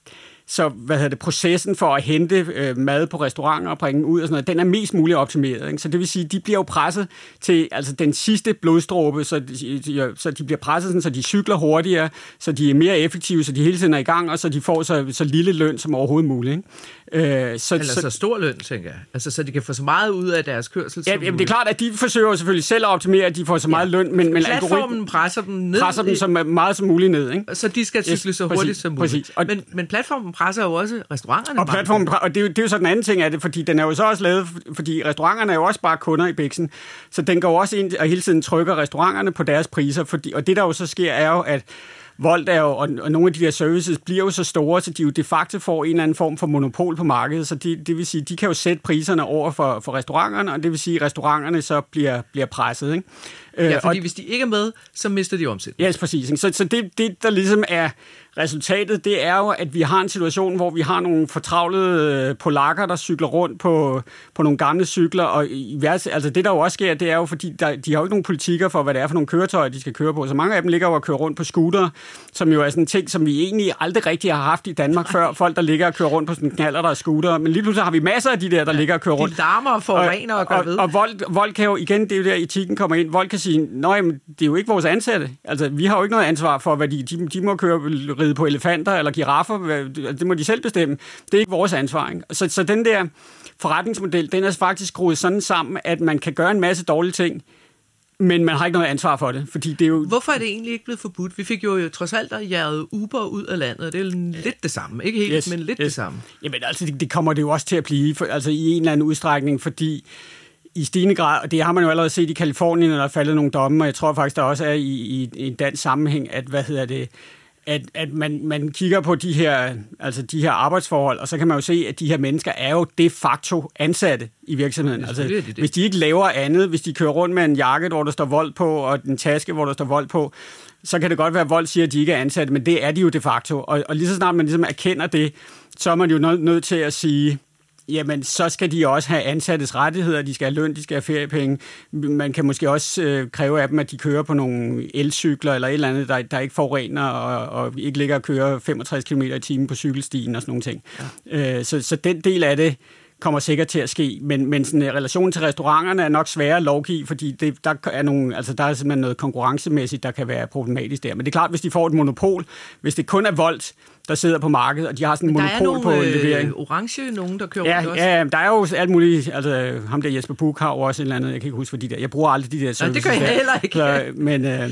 Så hvad hedder det, processen for at hente øh, mad på restauranter og bringe ud og sådan noget, den er mest muligt optimeret. Ikke? Så det vil sige, de bliver jo presset til altså den sidste blodstråbe, så de, så de bliver presset sådan, så de cykler hurtigere, så de er mere effektive, så de hele tiden er i gang, og så de får så, så lille løn som overhovedet muligt. Ikke? Øh, så, Eller så, så stor løn, tænker jeg. Altså, så de kan få så meget ud af deres kørsel. Ja, jamen, det er klart, at de forsøger selvfølgelig selv at optimere, at de får så meget ja. løn, men, men platformen presser dem ned. Presser dem så meget som muligt ned. Ikke? Så de skal cykle yes, så hurtigt præcis, som muligt. Og, men, men platformen presser jo også restauranterne. Og platformen, og det er, jo, det er jo så den anden ting af det, fordi den er jo så også lavet, fordi restauranterne er jo også bare kunder i biksen, så den går også ind og hele tiden trykker restauranterne på deres priser, fordi, og det der jo så sker er jo, at Volt er jo, og, og nogle af de der services bliver jo så store, så de jo de facto får en eller anden form for monopol på markedet, så de, det vil sige, de kan jo sætte priserne over for, for restauranterne, og det vil sige, at restauranterne så bliver, bliver presset, ikke? Ja, fordi og, hvis de ikke er med, så mister de omsætning. Ja, yes, præcis. Så, så det, det, der ligesom er resultatet, det er jo, at vi har en situation, hvor vi har nogle fortravlede polakker, der cykler rundt på, på nogle gamle cykler, og i vers, altså det, der jo også sker, det er jo, fordi der, de har jo ikke nogen politikker for, hvad det er for nogle køretøjer, de skal køre på. Så mange af dem ligger jo og kører rundt på scooter, som jo er sådan en ting, som vi egentlig aldrig rigtig har haft i Danmark før. Folk, der ligger og kører rundt på sådan en knaller, der er scooter. Men lige pludselig har vi masser af de der, der ja, ligger og kører rundt. De larmer og forurener og, og gør og, ved. Og, og Volt, Volt kan jo, igen, det er jo der, etikken kommer ind. Volt kan sige, nej, men det er jo ikke vores ansatte. Altså, vi har jo ikke noget ansvar for, hvad de, de, de må køre, ride på elefanter eller giraffer. Det må de selv bestemme. Det er ikke vores ansvar. Ikke? Så, så den der forretningsmodel, den er faktisk skruet sådan sammen, at man kan gøre en masse dårlige ting, men man har ikke noget ansvar for det, fordi det er jo... Hvorfor er det egentlig ikke blevet forbudt? Vi fik jo, jo trods alt jaget Uber ud af landet, og det er lidt det samme. Ikke helt, yes, men lidt yes. det samme. Jamen altså, det, det kommer det jo også til at blive, for, altså i en eller anden udstrækning, fordi i stigende grad, og det har man jo allerede set i Kalifornien, når der er faldet nogle domme, og jeg tror faktisk, der også er i, i, i en dansk sammenhæng, at, hvad hedder det... at, at man, man kigger på de her, altså de her arbejdsforhold, og så kan man jo se, at de her mennesker er jo de facto ansatte i virksomheden. Altså, det det. Hvis de ikke laver andet, hvis de kører rundt med en jakke, hvor der står Volt på, og en taske, hvor der står Volt på, så kan det godt være, at Volt siger, at de ikke er ansatte, men det er de jo de facto. Og, og lige så snart man ligesom erkender det, så er man jo nødt nød til at sige, jamen, så skal de også have ansattes rettigheder, de skal have løn, de skal have feriepenge. Man kan måske også øh, kræve af dem, at de kører på nogle elcykler eller et eller andet, der, der ikke forurener og, og ikke ligger og kører femogtres kilometer i timen på cykelstien og sådan nogle ting. Ja. Øh, så, så den del af det kommer sikkert til at ske, men, men sådan, relationen til restauranterne er nok sværere at lovgive, fordi det, der, er nogle, altså, der er simpelthen noget konkurrencemæssigt, der kan være problematisk der. Men det er klart, hvis de får et monopol, hvis det kun er Volt, der sidder på markedet, og de har sådan et monopol nogle, på levering. Øh, orange, nogen, der kører ja, rundt også. Ja, der er jo alt muligt, altså ham der Jesper Buch har jo også et eller andet, jeg kan ikke huske, for de der, jeg bruger aldrig de der services. Ja, det gør jeg heller ikke. Så, men, øh...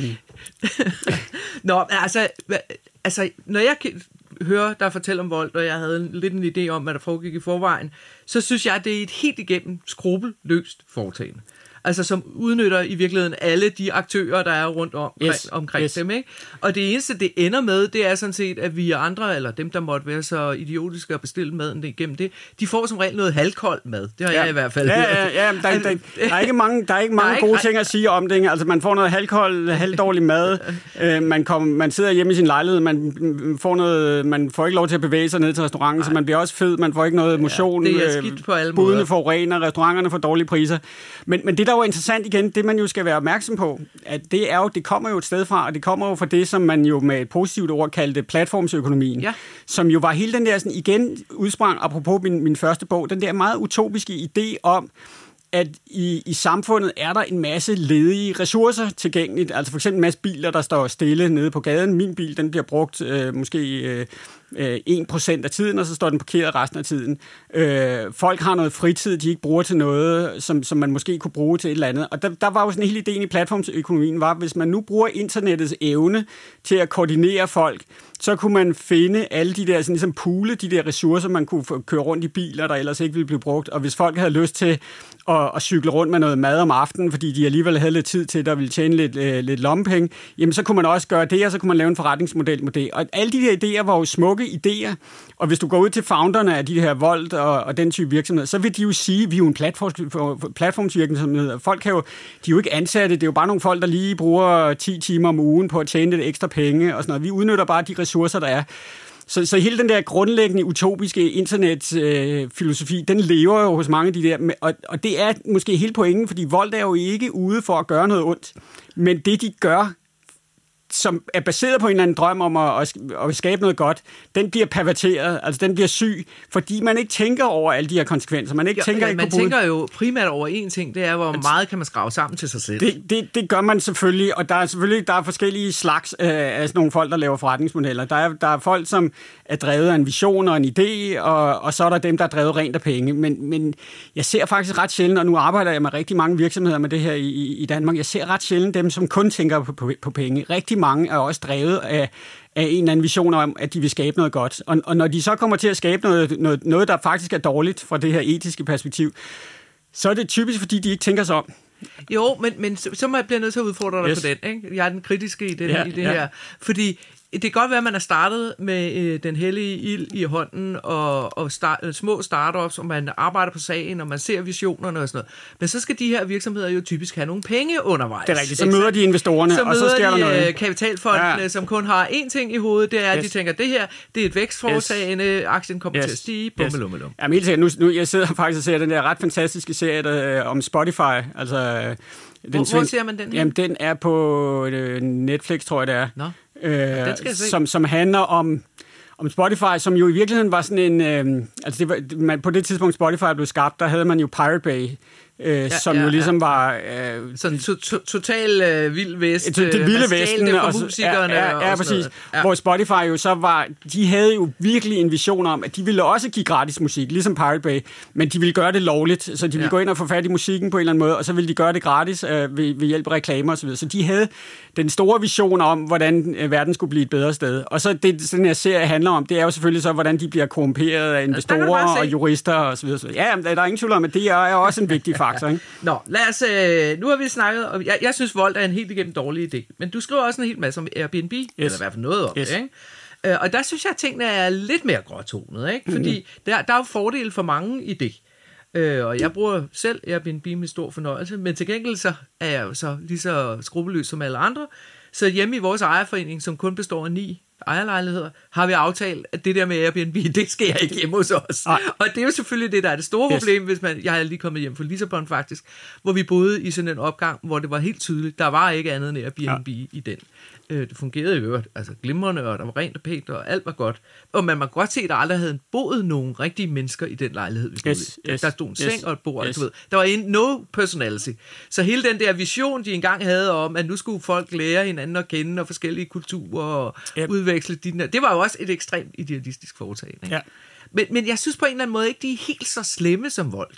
Nå, altså, altså, når jeg hører dig fortælle om Volt, og jeg havde lidt en idé om, hvad der foregik i forvejen, så synes jeg, det er et helt igennem skrupelløst foretagende. Altså som udnytter i virkeligheden alle de aktører, der er rundt om, yes, omkring yes. dem. Ikke? Og det eneste, det ender med, det er sådan set, at vi andre, eller dem, der måtte være så idiotiske at bestille maden igennem det, de får som regel noget halvkold mad. Det har ja. jeg i hvert fald ja, ja, ja, der, der, der, der er ikke mange, der er ikke mange er gode ikke... ting at sige om det. Altså man får noget halvkold, halvdårlig mad, øh, man, kom, man sidder hjemme i sin lejlighed, man får, noget, man får ikke lov til at bevæge sig ned til restauranten, Nej. så man bliver også fed, man får ikke noget motion, ja, det er skidt på alle måder. Budene forurener, restauranterne får dårlige priser. Men, men det der var interessant igen, det man jo skal være opmærksom på, at det er jo, det kommer jo et sted fra, og det kommer jo fra det, som man jo med et positivt ord kaldte platformsøkonomien, ja. som jo var hele den der, sådan igen udsprang, apropos min, min første bog, den der meget utopiske idé om, at i, i samfundet er der en masse ledige ressourcer tilgængeligt. Altså for eksempel en masse biler, der står stille nede på gaden. Min bil, den bliver brugt øh, måske øh, en procent af tiden, og så står den parkeret resten af tiden. Øh, folk har noget fritid, de ikke bruger til noget, som, som man måske kunne bruge til et eller andet. Og der, der var jo sådan en hel idé i platformsøkonomien, var, hvis man nu bruger internettets evne til at koordinere folk, så kunne man finde alle de der, sådan ligesom pule, de der ressourcer, man kunne køre rundt i biler, der ellers ikke ville blive brugt. Og hvis folk havde lyst til at, at cykle rundt med noget mad om aftenen, fordi de alligevel havde lidt tid til, der ville tjene lidt, øh, lidt lommepenge, jamen så kunne man også gøre det, og så kunne man lave en forretningsmodel med det. Og alle de der idéer var jo smukke idéer, og hvis du går ud til founderne af de her Volt og, og den type virksomheder, så vil de jo sige, at vi er jo en platforms, platformsvirksomhed. Folk kan jo, de er jo ikke ansatte, det er jo bare nogle folk, der lige bruger ti timer om ugen på at tjene lidt ekstra penge og sådan noget. Vi udnytter bare de ressourcer, der er. Så, så hele den der grundlæggende utopiske internetfilosofi, øh, den lever jo hos mange af de der, og, og det er måske hele pointen, fordi Volt er jo ikke ude for at gøre noget ondt, men det de gør, som er baseret på en eller anden drøm om at, at skabe noget godt, den bliver perverteret, altså den bliver syg, fordi man ikke tænker over alle de her konsekvenser. Man ikke ja, tænker, ja, ikke man på tænker jo primært over én ting, det er, hvor meget kan man skrave sammen til sig selv. Det, det, det gør man selvfølgelig, og der er selvfølgelig der er forskellige slags øh, af sådan nogle folk, der laver forretningsmodeller. Der er, der er folk, som er drevet af en vision og en idé, og, og så er der dem, der er drevet rent af penge. Men, men jeg ser faktisk ret sjældent, og nu arbejder jeg med rigtig mange virksomheder med det her i, i Danmark, jeg ser ret sjældent dem, som kun tænker på, på, på penge. Rigtig mange er også drevet af, af en eller anden vision om, at de vil skabe noget godt. Og, og når de så kommer til at skabe noget, noget, noget, der faktisk er dårligt fra det her etiske perspektiv, så er det typisk, fordi de ikke tænker sig om. Jo, men, men så, så må jeg blive nødt til at udfordre dig yes. på den. Ikke? Jeg er den kritiske i, den, ja, i det ja. her. Fordi det kan godt være, at man er startet med øh, den hellige ild i hånden, og, og start, øh, små startups, og man arbejder på sagen, og man ser visionerne og sådan noget. Men så skal de her virksomheder jo typisk have nogle penge undervejs. Det er rigtigt. Så møder de investorerne, så og så sker de, der noget. Øh, kapitalfondene, ja. som kun har én ting i hovedet, det er, at yes. de tænker, at det her, det er et vækstforetagende, yes. aktien kommer yes. til at stige, bum, yes. bum, bum. Jamen helt sikkert, nu, nu jeg sidder faktisk og ser den der ret fantastiske serie der, øh, om Spotify, altså... Den hvor, hvor ser man den her? Jamen, den er på øh, Netflix, tror jeg, det er. Nå. Øh, som, som handler om, om Spotify, som jo i virkeligheden var sådan en... Øh, altså det var, man, på det tidspunkt, Spotify blev skabt, der havde man jo Pirate Bay, øh, ja, som ja, jo ligesom ja. var... Øh, sådan to, to, total øh, vild vest. Det, det vilde vesten. Det for musikerne. Ja, ja, ja, præcis. Ja. Hvor Spotify jo så var... De havde jo virkelig en vision om, at de ville også give gratis musik, ligesom Pirate Bay, men de ville gøre det lovligt, så de ville ja. gå ind og få fat i musikken på en eller anden måde, og så ville de gøre det gratis øh, ved, ved hjælp af reklamer og så videre. Så de havde den store vision om, hvordan øh, verden skulle blive et bedre sted. Og så det, sådan her serie handler om, det er jo selvfølgelig så, hvordan de bliver korrumperet af investorer og jurister og så videre. Så, ja, der er ingen tvivl om, at det er også en vigtig faktor. Ikke? Nå, lad os... Øh, nu har vi snakket, og jeg, jeg synes, Volt er en helt igennem dårlig idé. Men du skriver også en hel masse om Airbnb, yes. eller i hvert fald noget om yes. det, ikke? Øh, og der synes jeg, at tingene er lidt mere gråtonet, ikke? Fordi mm-hmm. der, der er jo fordele for mange i det. Øh, og jeg bruger selv Airbnb med stor fornøjelse, men til gengæld så er jeg jo så lige så skrupelløs som alle andre. Så hjemme i vores ejerforening, som kun består af ni ejerlejligheder, har vi aftalt, at det der med Airbnb, det skal jeg ikke hjemme hos os. Ej. Og det er jo selvfølgelig det, der er det store problem, yes. hvis man, jeg er lige kommet hjem fra Lissabon faktisk, hvor vi boede i sådan en opgang, hvor det var helt tydeligt, der var ikke andet end Airbnb ja. i den. Det fungerede i øvrigt, altså glimrende, og der var rent og pænt, og alt var godt. Og man må godt se, at der aldrig havde boet nogen rigtige mennesker i den lejlighed, vi yes, yes, der stod en seng yes, og et bord, yes. du ved. Der var en no personality. Så hele den der vision, de engang havde om, at nu skulle folk lære hinanden at kende, og forskellige kulturer, og yep. udveksle de der, det var jo også et ekstremt idealistisk foretagende. Ja. Men, men jeg synes på en eller anden måde ikke, de er helt så slemme som Volt.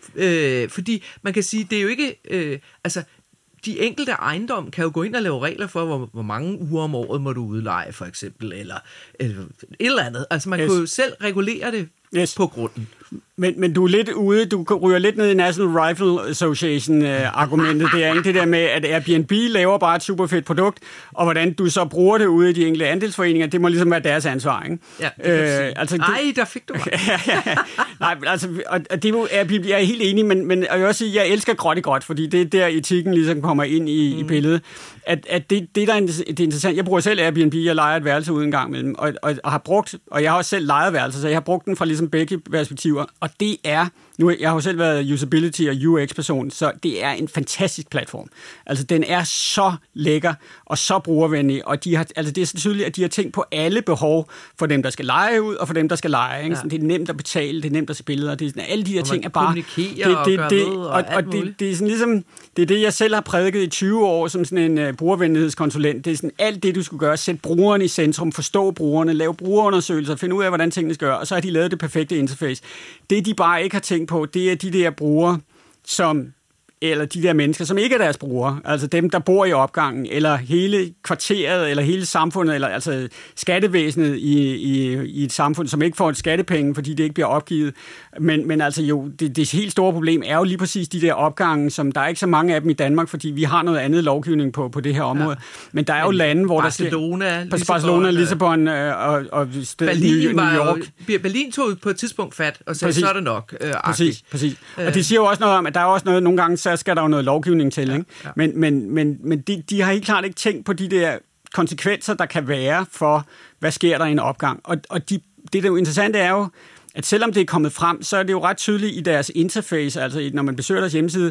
Øh, fordi man kan sige, det er jo ikke... Øh, altså, de enkelte ejendom kan jo gå ind og lave regler for, hvor, hvor mange uger om året må du udleje, for eksempel, eller, eller et eller andet. Altså, man yes. kan jo selv regulere det yes. på grunden. Men, men du er lidt ude, du ryger lidt ned i National Rifle Association-argumentet. Det er ikke det der med, at Airbnb laver bare et super fedt produkt, og hvordan du så bruger det ude i de enkelte andelsforeninger, det må ligesom være deres ansvar, ikke? Ja, øh, altså, Ej, der fik du mig. ja, ja, ja. Nej, altså, og, og det er jo Airbnb, jeg er helt enig, men, men jeg vil også sige, jeg elsker gråt i gråt, fordi det er der etikken ligesom kommer ind i, mm. i billedet. At, at det, det, der er det er interessant, jeg bruger selv Airbnb, jeg lejer et værelse ud en gang imellem, og, og, og har brugt, og jeg har også selv lejet værelser, så jeg har brugt den fra ligesom begge perspektiver, og det er, nu jeg har jo selv været usability og U X-person, så det er en fantastisk platform. Altså, den er så lækker og så brugervenlig, og de har, altså, det er så tydeligt, at de har tænkt på alle behov for dem, der skal lege ud, og for dem, der skal lege. Ikke? Ja. Sådan, det er nemt at betale, det er nemt at se billeder, det er sådan, alle de her ting er bare... Det, det, det, det, og, og, og det, det er sådan ligesom, det er det, jeg selv har prædiket i tyve år som sådan en uh, brugervenlighedskonsulent. Det er sådan alt det, du skulle gøre. Sæt brugerne i centrum, forstå brugerne, lave brugerundersøgelser, finde ud af, hvordan tingene skal gøre, og så har de lavet det perfekte interface. Det, de bare ikke har tænkt på, det er de der brugere, som, eller de der mennesker, som ikke er deres brugere, altså dem, der bor i opgangen, eller hele kvarteret, eller hele samfundet, eller altså skattevæsenet i, i, i et samfund, som ikke får et skattepenge, fordi det ikke bliver opgivet. Men, men altså jo, det, det helt store problem er jo lige præcis de der opgange, som der er ikke så mange af dem i Danmark, fordi vi har noget andet lovgivning på, på det her område. Ja. Men der er jo men lande, hvor Barcelona, der skal... Barcelona, Lissabon og, og, og Berlin, New York. Jo, Berlin tog på et tidspunkt fat, og sagde, så er det nok. Øh, præcis, præcis. Og det siger jo også noget om, at der er også noget, nogle gange, så skal der jo noget lovgivning til, ikke? Ja, ja. Men, men, men, men de, de har helt klart ikke tænkt på de der konsekvenser, der kan være for, hvad sker der i en opgang. Og, og de, det, der jo interessante er jo, at selvom det er kommet frem, så er det jo ret tydeligt i deres interface, altså når man besøger deres hjemmeside,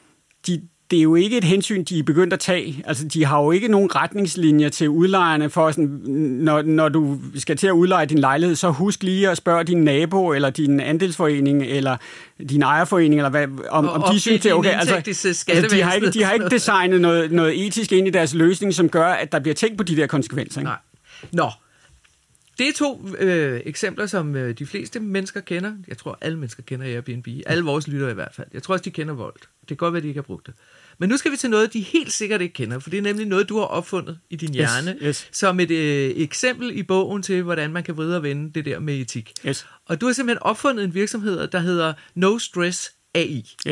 de, det er jo ikke et hensyn, de er begyndt at tage. Altså, de har jo ikke nogen retningslinjer til udlejerne for, sådan, når, når du skal til at udleje din lejlighed, så husk lige at spørge din nabo, eller din andelsforening, eller din ejerforening, eller hvad, om, og, om de synes, det er okay. Altså, altså, de, har ikke, de har ikke designet noget, noget etisk ind i deres løsning, som gør, at der bliver tænkt på de der konsekvenser. Ikke? Nej. Nå. Det er to øh, eksempler, som øh, de fleste mennesker kender. Jeg tror, alle mennesker kender Airbnb. Alle vores lyttere i hvert fald. Jeg tror også, de kender Volt. Det kan godt være, de ikke har brugt det. Men nu skal vi til noget, de helt sikkert ikke kender, for det er nemlig noget, du har opfundet i din hjerne, yes, yes. som et øh, eksempel i bogen til, hvordan man kan vride og vende det der med etik. Yes. Og du har simpelthen opfundet en virksomhed, der hedder No Stress A I. Yes.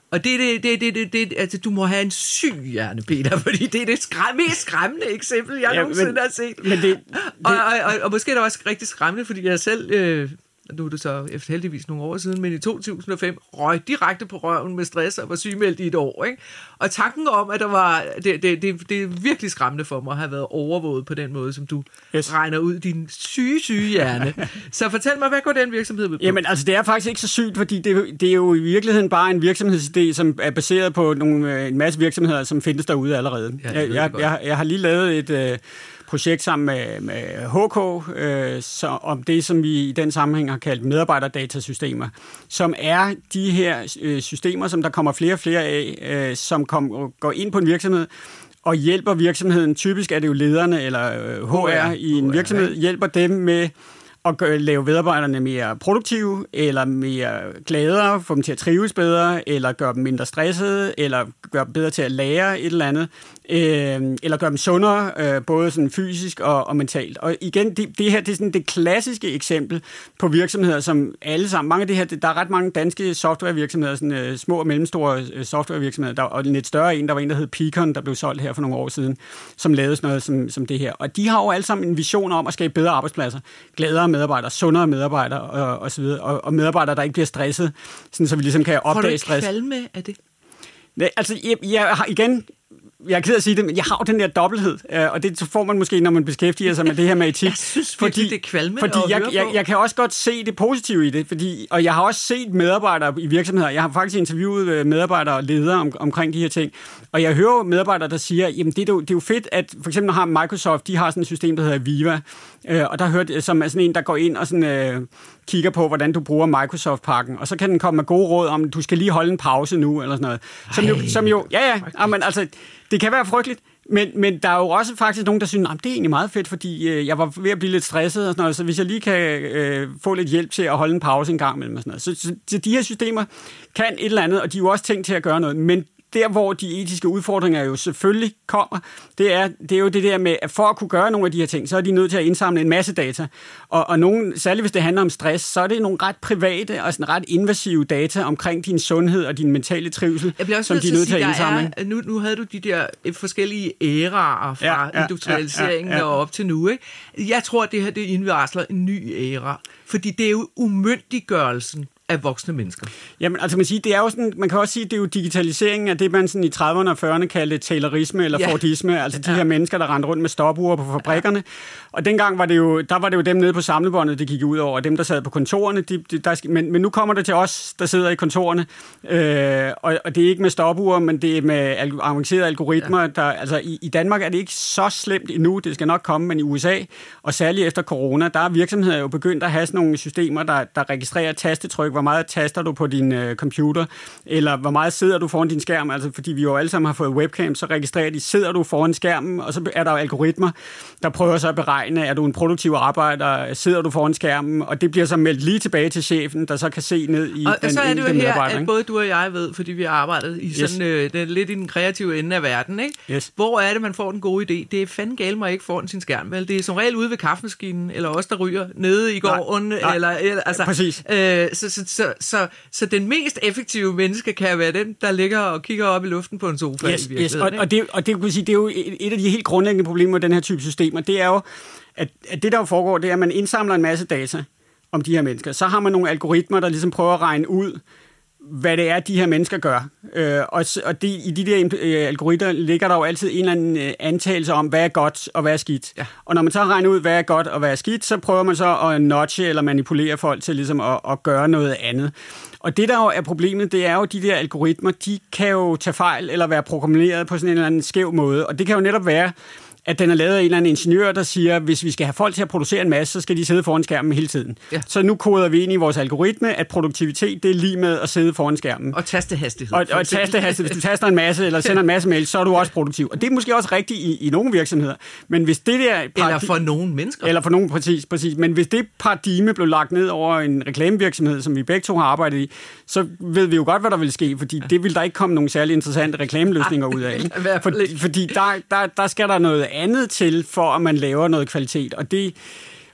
Og det, det, det, det, det, det, altså, du må have en syg hjerne, Peter, fordi det er det skræm, mest skræmmende eksempel, jeg ja, nogensinde men, har set. Men det, det... Og, og, og, og måske er det også rigtig skræmmende, fordi jeg selv... Øh, nu er det så efter heldigvis nogle år siden, men i to tusind og fem røg direkte på røven med stress og var sygemeldt i et år. Ikke? Og tanken om, at der var, det, det, det, det er virkelig skræmmende for mig at have været overvåget på den måde, som du yes. regner ud din syge, syge hjerne. Så fortæl mig, hvad går den virksomhed ud på? Jamen altså, det er faktisk ikke så sygt, fordi det, det er jo i virkeligheden bare en virksomhedsidé, som er baseret på nogle, en masse virksomheder, som findes derude allerede. Ja, jeg, jeg, jeg, jeg har lige lavet et... Øh, projekt sammen med, med H K, øh, så om det, som vi i den sammenhæng har kaldt medarbejderdatasystemer, som er de her øh, systemer, som der kommer flere og flere af, øh, som kom, går ind på en virksomhed og hjælper virksomheden. Typisk er det jo lederne eller øh, H R i en virksomhed, hjælper dem med at gøre, lave medarbejderne mere produktive, eller mere gladere, få dem til at trives bedre, eller gøre dem mindre stressede, eller gøre dem bedre til at lære et eller andet, øh, eller gøre dem sundere, øh, både sådan fysisk og, og mentalt. Og igen, det, det her det er sådan det klassiske eksempel på virksomheder, som alle sammen, mange af det her, der er ret mange danske softwarevirksomheder, sådan øh, små og mellemstore øh, softwarevirksomheder, der, og en lidt større en, der var en, der hed Peakon, der blev solgt her for nogle år siden, som lavede sådan noget som, som det her. Og de har jo alle sammen en vision om at skabe bedre arbejdspladser, gladere medarbejdere, sundere medarbejdere og, og så videre, og, og medarbejdere, der ikke bliver stresset, sådan, så vi ligesom kan opdage stress. Får du ikke kvalme af det? Nej, altså, jeg, jeg har igen... Jeg er ked af at sige det, men jeg har jo den der dobbelthed, og det får man måske, når man beskæftiger sig med det her med etik. Jeg synes fordi, det er kvalmende fordi jeg, jeg, jeg kan også godt se det positive i det, fordi, og jeg har også set medarbejdere i virksomheder, jeg har faktisk interviewet medarbejdere og ledere om, omkring de her ting, og jeg hører medarbejdere, der siger, jamen det er jo, det er jo fedt, at for eksempel har Microsoft, de har sådan et system, der hedder Viva, og der hørte som er sådan en, der går ind og sådan, øh, kigger på, hvordan du bruger Microsoft-pakken, og så kan den komme med gode råd om, du skal lige holde en pause nu, eller sådan noget. Som jo, som jo ja, ja, ja men altså, det kan være frygteligt, men, men der er jo også faktisk nogen, der synes, at det er egentlig meget fedt, fordi øh, jeg var ved at blive lidt stresset, og sådan noget, så hvis jeg lige kan øh, få lidt hjælp til at holde en pause en gang imellem, og sådan noget. Så, så, så de her systemer kan et eller andet, og de er jo også tænkt til at gøre noget, men der, hvor de etiske udfordringer jo selvfølgelig kommer, det er, det er jo det der med, at for at kunne gøre nogle af de her ting, så er de nødt til at indsamle en masse data. Og, og nogen, særligt hvis det handler om stress, så er det nogle ret private og sådan ret invasive data omkring din sundhed og din mentale trivsel, som de er nødt til at indsamle. Er, nu, nu havde du de der forskellige æraer fra ja, ja, industrialiseringen ja, ja, ja. og op til nu. Ikke? Jeg tror, at det her det indvarsler en ny æra, fordi det er jo umyndiggørelsen af voksne mennesker. Jamen, altså man, siger, det er jo sådan, man kan også sige, at det er jo digitaliseringen af det, man sådan i trediverne og fyrrerne kaldte Taylorisme eller ja. Fordisme, altså de ja. her mennesker, der rendte rundt med stopure på fabrikkerne. Ja. Og dengang var det jo, der var det jo dem nede på samlebåndet, det gik ud over, dem, der sad på kontorerne. De, de, der, men, men nu kommer det til os, der sidder i kontorerne, øh, og, og det er ikke med stopure, men det er med al- avancerede algoritmer. Ja. Der, altså i, i Danmark er det ikke så slemt endnu, det skal nok komme, men i U S A, og særligt efter corona, der er virksomheder jo begyndt at have sådan nogle systemer, der, der registrerer tastetryk, hvor meget taster du på din øh, computer, eller hvor meget sidder du foran din skærm, altså fordi vi jo alle sammen har fået webcam, så registrerer de, sidder du foran skærmen, og så er der jo algoritmer, der prøver så at beregne, er du en produktiv arbejder, sidder du foran skærmen, og det bliver så meldt lige tilbage til chefen, der så kan se ned i og den så er det jo her, at både du og jeg ved, fordi vi har arbejdet i sådan, yes. øh, den, lidt i den kreative ende af verden, ikke? Yes. Hvor er det, man får den gode idé? Det er fandme galt mig ikke foran sin skærm, vel? Det er som regel ude ved kaffemaskinen, eller også der ryger nede i gården, eller, eller altså, præcis. Øh, så, så, så, så, så den mest effektive menneske kan være den, der ligger og kigger op i luften på en sofa. Yes, i yes. Og, og, det, og det, sige, det er jo et, et af de helt grundlæggende problemer med den her type systemer, det er jo, at, at det der jo foregår, det er, at man indsamler en masse data om de her mennesker. Så har man nogle algoritmer, der ligesom prøver at regne ud, hvad det er, de her mennesker gør. Øh, og og det, i de der øh, algoritmer ligger der jo altid en eller anden øh, antagelse om, hvad er godt og hvad er skidt. Ja. Og når man så regner ud, hvad er godt og hvad er skidt, så prøver man så at nudge eller manipulere folk til ligesom at, at gøre noget andet. Og det, der jo er problemet, det er jo, de der algoritmer, de kan jo tage fejl eller være programmeret på sådan en eller anden skæv måde. Og det kan jo netop være, at den er lavet af en eller anden ingeniør, der siger, hvis vi skal have folk til at producere en masse, så skal de sidde foran skærmen hele tiden. Ja. Så nu koder vi ind i vores algoritme, at produktivitet, det er lige med at sidde foran skærmen. Og tastehastighed. Og, og tastehastighed. Hvis du taster en masse, eller sender en masse mail, så er du også produktiv. Og det er måske også rigtigt i, i nogle virksomheder. Men hvis det der... Paradi- eller for nogle mennesker. Eller for nogle, præcis, præcis. Men hvis det paradigme blev lagt ned over en reklamevirksomhed, som vi begge to har arbejdet i, så ved vi jo godt, hvad der vil ske, fordi ja. det vil der ikke komme nogle særlig interessante reklameløsninger ud af. For, fordi der, der, der skal der noget andet til, for at man laver noget kvalitet. Og det,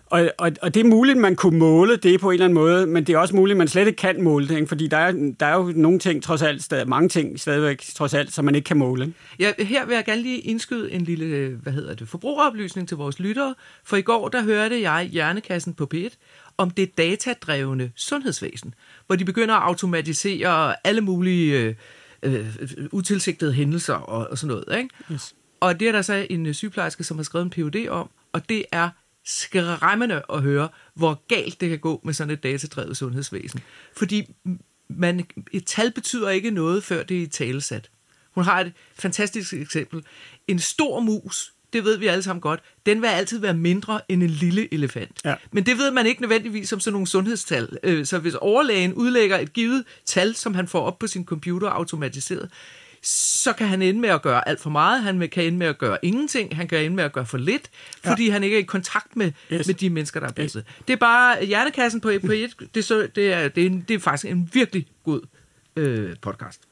Og, og, og det er muligt, at man kunne måle det på en eller anden måde, men det er også muligt, at man slet ikke kan måle det, ikke? Fordi der er, der er jo nogle ting, trods alt, stadig, mange ting stadigvæk, trods alt, som man ikke kan måle. Ja, her vil jeg gerne lige indskyde en lille, hvad hedder det, forbrugeroplysning til vores lyttere, for i går, der hørte jeg Hjernekassen på P et om det datadrevne sundhedsvæsen, hvor de begynder at automatisere alle mulige øh, øh, utilsigtede hændelser og, og sådan noget, ikke? Yes. Og det er der så en sygeplejerske, som har skrevet en P H D om, og det er skræmmende at høre, hvor galt det kan gå med sådan et datadrevet sundhedsvæsen. Fordi man, et tal betyder ikke noget, før det er talesat. Hun har et fantastisk eksempel. En stor mus, det ved vi alle sammen godt, den vil altid være mindre end en lille elefant. Ja. Men det ved man ikke nødvendigvis som sådan nogle sundhedstal. Så hvis overlægen udlægger et givet tal, som han får op på sin computer automatiseret, så kan han ende med at gøre alt for meget, han kan ende med at gøre ingenting, han kan ende med at gøre for lidt, fordi ja. han ikke er i kontakt med, yes. med de mennesker, der er bagved. Yes. Det er bare Hjernekassen på P et, det, så, det, er, det, er, det er faktisk en virkelig god øh, podcast.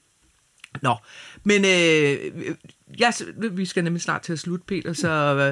Nå, men øh, jeg, vi skal nemlig snart til at slutte, Peter, så... Øh,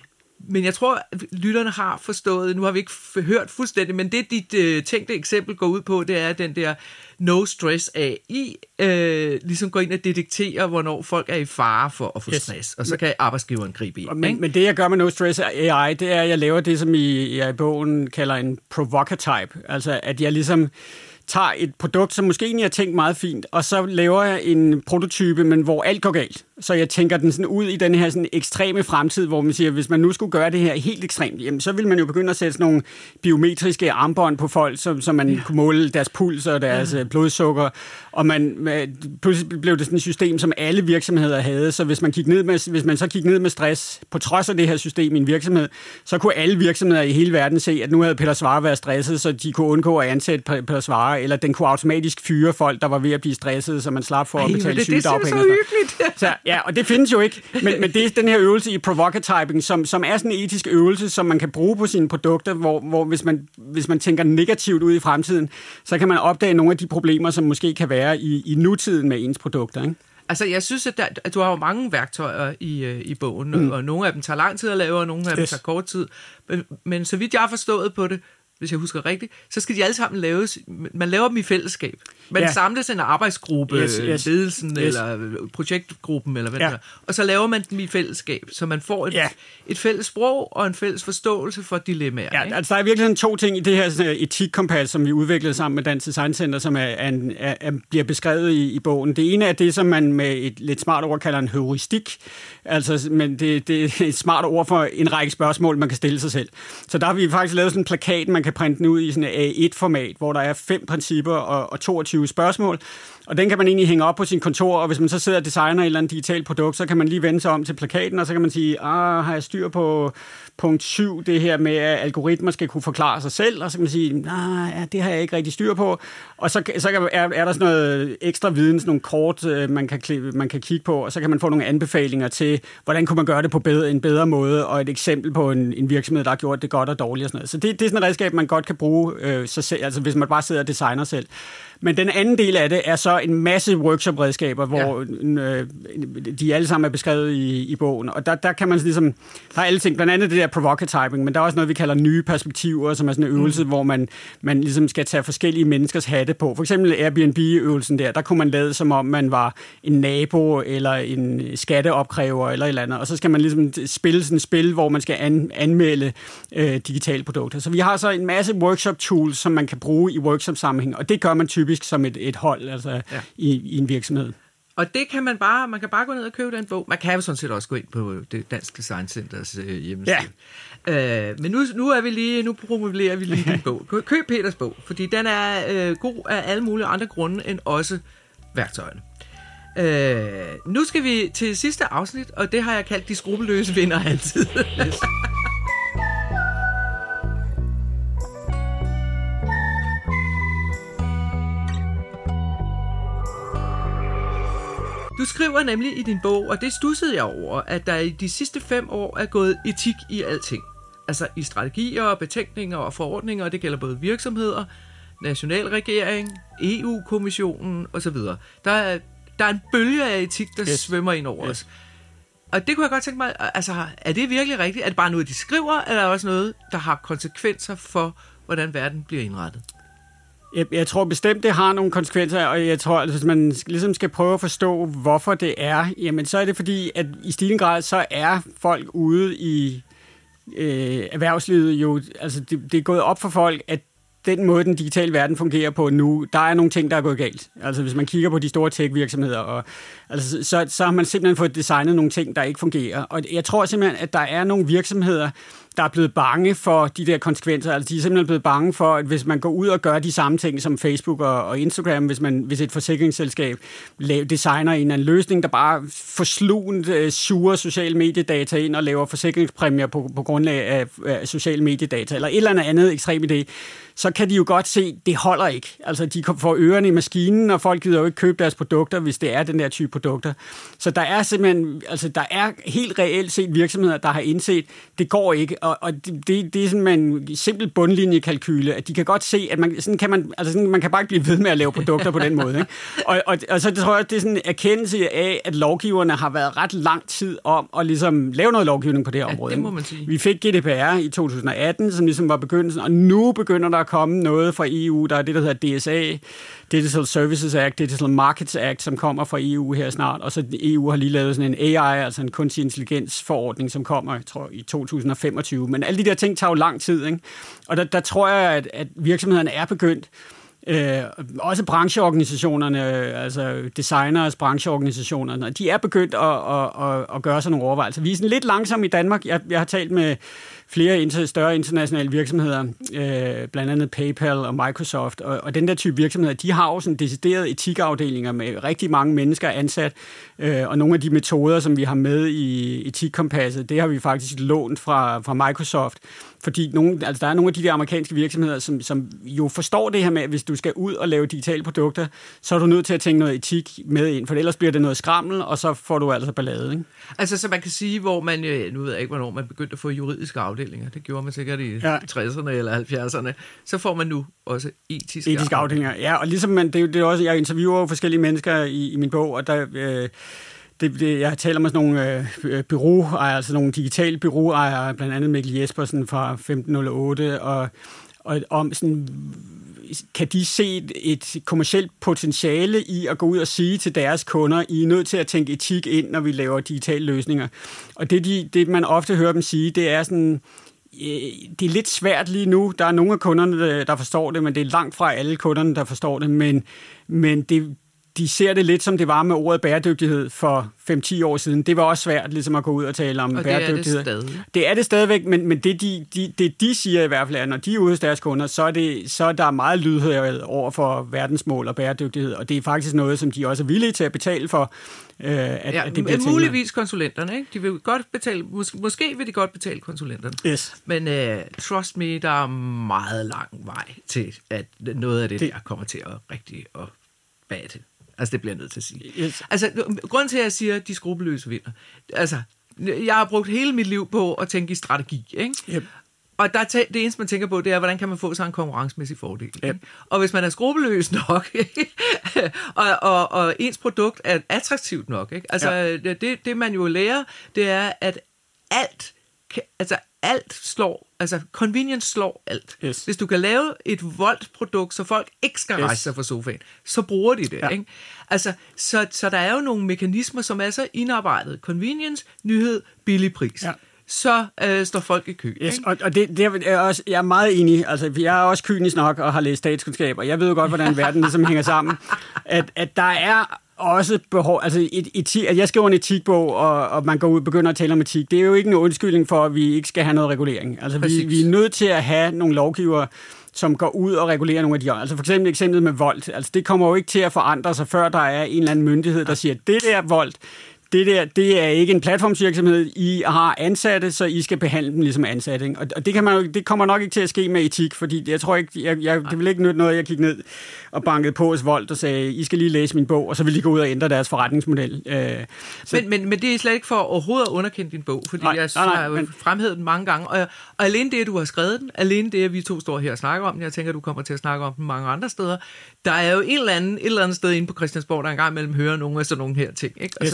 men jeg tror, at lytterne har forstået, nu har vi ikke hørt fuldstændig, men det dit øh, tænkte eksempel går ud på, det er den der no stress A I, øh, ligesom går ind og detekterer, hvornår folk er i fare for at få yes. stress, og så kan arbejdsgiveren gribe i. Men, men det, jeg gør med no stress A I, det er, at jeg laver det, som I, jeg i bogen kalder en provocatype, altså at jeg ligesom tager et produkt, som måske egentlig har tænkt meget fint, og så laver jeg en prototype, men hvor alt går galt. Så jeg tænker den sådan ud i den her sådan ekstreme fremtid, hvor man siger, hvis man nu skulle gøre det her helt ekstremt, jamen, så vil man jo begynde at sætte sådan nogle biometriske armbånd på folk, så, så man ja. kunne måle deres puls og deres ja. blodsukker. Og man, man, pludselig blev det sådan et system, som alle virksomheder havde. Så hvis man, gik ned med, hvis man så gik ned med stress, på trods af det her system i en virksomhed, så kunne alle virksomheder i hele verden se, at nu havde Peter Svare været stresset, så de kunne undgå at ansætte Peter Svare, eller den kunne automatisk fyre folk, der var ved at blive stresset, så man slap for at betale sygedagpenge. Det er så hyggeligt. Så, ja, og det findes jo ikke. Men, men det er den her øvelse i provocatyping, som, som er sådan en etisk øvelse, som man kan bruge på sine produkter, hvor, hvor hvis, man, hvis man tænker negativt ud i fremtiden, så kan man opdage nogle af de problemer, som måske kan være i, i nutiden med ens produkter, ikke? Altså, jeg synes, at, der, at du har jo mange værktøjer i, i bogen, mm. og nogle af dem tager lang tid at lave, og nogle af dem yes. tager kort tid. Men, men så vidt jeg har forstået på det, hvis jeg husker rigtigt, så skal de alle sammen laves, man laver dem i fællesskab. Man ja. samles en arbejdsgruppe, yes, yes. ledelsen yes. eller projektgruppen, eller hvad ja. det er, og så laver man dem i fællesskab, så man får et, ja. et fælles sprog og en fælles forståelse for dilemmaer. Ja, ikke? Altså der er virkelig to ting i det her etikkompas, som vi udviklede sammen med Dansk Design Center, som er, er, er, er, bliver beskrevet i, i bogen. Det ene er det, som man med et lidt smart ord kalder en heuristik, altså, men det, det er et smart ord for en række spørgsmål, man kan stille sig selv. Så der har vi faktisk lavet sådan en plakat, man kan printe den ud i sådan et A et format, hvor der er fem principper og, og toogtyve spørgsmål, og den kan man egentlig hænge op på sin kontor, og hvis man så sidder og designer et eller andet digitalt produkt, så kan man lige vende sig om til plakaten, og så kan man sige, ah, har jeg styr på punkt syv, det her med, at algoritmer skal kunne forklare sig selv, og så kan man sige, nej, ja, det har jeg ikke rigtig styr på, og så, så er, er der sådan noget ekstra viden, sådan nogle kort, man kan, man kan kigge på, og så kan man få nogle anbefalinger til, hvordan kunne man gøre det på bedre, en bedre måde, og et eksempel på en, en virksomhed, der har gjort det godt og dårligt og sådan noget. Så det, det er sådan et redskab, man godt kan bruge, øh, sig selv, altså hvis man bare sidder og designer selv. Men den anden del af det er så en masse workshop-redskaber, hvor ja. øh, de alle sammen er beskrevet i, i bogen. Og der, der kan man ligesom, der er alle ting, blandt andet det der provocatyping, men der er også noget, vi kalder nye perspektiver, som er sådan en øvelse, mm. hvor man, man ligesom skal tage forskellige menneskers hatte på. For eksempel Airbnb-øvelsen der, der kunne man lade som om, man var en nabo eller en skatteopkræver eller et eller andet. Og så skal man ligesom spille sådan et spil, hvor man skal an, anmelde øh, digitale produkter. Så vi har så en masse workshop-tools, som man kan bruge i workshop-sammenhæng, og det gør man typisk som et, et hold, altså ja. i, i en virksomhed. Og det kan man bare, man kan bare gå ned og købe den bog. Man kan jo sådan set også gå ind på det Dansk Design Centers øh, hjemmeside. Ja. Øh, men nu, nu er vi lige, nu promoverer vi lige din bog. Køb Peters bog, fordi den er øh, god af alle mulige andre grunde end også værktøjerne. Øh, nu skal vi til sidste afsnit, og det har jeg kaldt de skrupelløse vinder altid. Yes. Du skriver nemlig i din bog, og det studsede jeg over, at der i de sidste fem år er gået etik i alting. Altså i strategier og betænkninger og forordninger, og det gælder både virksomheder, nationalregering, E U-kommissionen osv. Der er, der er en bølge af etik, der yes. svømmer ind over yes. os. og det kunne jeg godt tænke mig, altså, er det virkelig rigtigt? Er det bare noget, de skriver, eller er der også noget, der har konsekvenser for, hvordan verden bliver indrettet? Jeg, jeg tror bestemt, det har nogle konsekvenser, og jeg tror, at hvis man ligesom skal prøve at forstå, hvorfor det er, jamen så er det fordi, at i stigende grad, så er folk ude i øh, erhvervslivet jo, altså det, det er gået op for folk, at den måde, den digitale verden fungerer på nu, der er nogle ting, der er gået galt. Altså hvis man kigger på de store tech-virksomheder, og, altså, så, så har man simpelthen fået designet nogle ting, der ikke fungerer. Og jeg tror simpelthen, at der er nogle virksomheder, der er blevet bange for de der konsekvenser. Altså de er simpelthen blevet bange for, at hvis man går ud og gør de samme ting som Facebook og, og Instagram, hvis, man, hvis et forsikringsselskab laver, designer en eller anden løsning, der bare forslugent uh, suger sociale mediedata ind og laver forsikringspræmier på, på grundlag af, af sociale mediedata, eller et eller andet ekstrem idé, så kan de jo godt se, at det holder ikke. Altså, de får ørerne i maskinen, og folk gider jo ikke købe deres produkter, hvis det er den der type produkter. Så der er simpelthen, altså, der er helt reelt set virksomheder, der har indset, det går ikke, og, og det, det, det er sådan en simpel bundlinjekalkyle, at de kan godt se, at man, sådan kan man, altså sådan, man kan bare ikke blive ved med at lave produkter på den måde. Ikke? Og, og, og så tror jeg, at det er sådan en erkendelse af, at lovgiverne har været ret lang tid om at ligesom lave noget lovgivning på det her ja, område. Det må man sige. Vi fik G D P R i to tusind og atten, som ligesom var begyndelsen, og nu begynder der at komme noget fra E U. Der er det, der hedder D S A, Digital Services Act, Digital Markets Act, som kommer fra E U her snart, og så E U har lige lavet sådan en A I, altså en kunstig intelligens-forordning, som kommer, jeg tror, i to tusind og femogtyve. Men alle de der ting tager jo lang tid, ikke? Og der, der tror jeg, at, at virksomhederne er begyndt, Øh, også brancheorganisationerne, altså designers, brancheorganisationerne, de er begyndt at, at, at, at gøre sådan nogle overvejelser. Vi er sådan lidt langsomme i Danmark. Jeg, jeg har talt med flere inter, større internationale virksomheder, øh, blandt andet PayPal og Microsoft, og, og den der type virksomheder, de har jo sådan deciderede etikafdelinger med rigtig mange mennesker ansat, øh, og nogle af de metoder, som vi har med i etikkompasset, det har vi faktisk lånt fra, fra Microsoft, fordi nogle, altså der er nogle af de der amerikanske virksomheder, som, som jo forstår det her med, at hvis du skal ud og lave digitale produkter, så er du nødt til at tænke noget etik med ind, for ellers bliver det noget skrammel, og så får du altså ballade, ikke? Altså, så man kan sige, hvor man, nu ved jeg ikke, hvornår man begyndte at få juridiske afdelinger, det gjorde man sikkert i ja. tresserne eller halvfjerdserne, så får man nu også etiske, etiske afdelinger. afdelinger. Ja, og ligesom man, det er jo det er også, jeg interviewer forskellige mennesker i, i min bog, og der... Øh, Det, det, jeg taler med sådan nogle øh, bureauejere, altså nogle digitale bureauejere, blandt andet Mikkel Jespersen fra femten nul otte, og, og om sådan, kan de se et kommercielt potentiale i at gå ud og sige til deres kunder, I er nødt til at tænke etik ind, når vi laver digitale løsninger. Og det, de, det man ofte hører dem sige, det er sådan, det er lidt svært lige nu. Der er nogle af kunderne, der forstår det, men det er langt fra alle kunderne, der forstår det, men, men det de ser det lidt, som det var med ordet bæredygtighed for fem til ti år siden. Det var også svært ligesom at gå ud og tale om og bæredygtighed. Og det er det stadig. Det er det stadigvæk, men, men det, de, de, det de siger i hvert fald, er, når de er ude hos deres kunder, så er, det, så er der meget lydhørhed over for verdensmål og bæredygtighed, og det er faktisk noget, som de også er villige til at betale for. Øh, at, ja, at det bliver muligvis konsulenterne, ikke? De vil godt betale, mås- måske vil de godt betale konsulenterne. Yes. Men uh, trust me, der er meget lang vej til, at noget af det, det. der kommer til at rigtig at bate. Altså, det bliver jeg nødt til at sige. Yes. Altså, grunden til, at jeg siger, at de skrupelløse vinder. Altså, jeg har brugt hele mit liv på at tænke i strategi, ikke? Yep. Og der tæ- det eneste, man tænker på, det er, hvordan kan man få sig en konkurrencemæssig fordel. Yep. Og hvis man er skrupelløs nok, og, og, og ens produkt er attraktivt nok, ikke? Altså, ja. det, det man jo lærer, det er, at alt, altså alt slår, altså convenience slår alt. Yes. Hvis du kan lave et voldt-produkt, så folk ikke skal rejse yes. sig fra sofaen, så bruger de det, ja. Ikke? Altså, så, så der er jo nogle mekanismer, som er så indarbejdet. Convenience, nyhed, billig pris. Ja. Så øh, står folk i kø. Yes, og, og det, det er jeg, også, jeg er meget enig. Altså, jeg er også kynisk nok og har læst statskundskab, og jeg ved jo godt, hvordan verden ligesom hænger sammen. At, at der er også behov, altså et, etik, at jeg skriver en etikbog, og, og man går ud og begynder at tale om etik, det er jo ikke en undskyldning for, at vi ikke skal have noget regulering. Altså, vi, vi er nødt til at have nogle lovgivere, som går ud og regulerer nogle af de. Altså for eksempel eksemplet med vold. Altså det kommer jo ikke til at forandre sig, før der er en eller anden myndighed, der siger, det der vold, det der, det er ikke en platformsvirksomhed, I har ansatte, så I skal behandle dem ligesom ansatte. Og det, kan man jo, det kommer nok ikke til at ske med etik, fordi jeg tror ikke, jeg, jeg, det vil ikke nytte noget, jeg kiggede ned og bankede på hos Volt og sagde, I skal lige læse min bog, og så vil de gå ud og ændre deres forretningsmodel. Øh, men, men, men det er slet ikke for overhovedet at underkende din bog, fordi nej, jeg nej, nej, har jo men... fremhævet den mange gange, og, og alene det, at du har skrevet den, alene det, at vi to står her og snakker om den, jeg tænker, at du kommer til at snakke om den mange andre steder, der er jo en eller anden, et eller andet sted inde på Christiansborg, der engang mellem hører nogle af sådan nogle her ting, ikke? Og yes. så tænker jeg,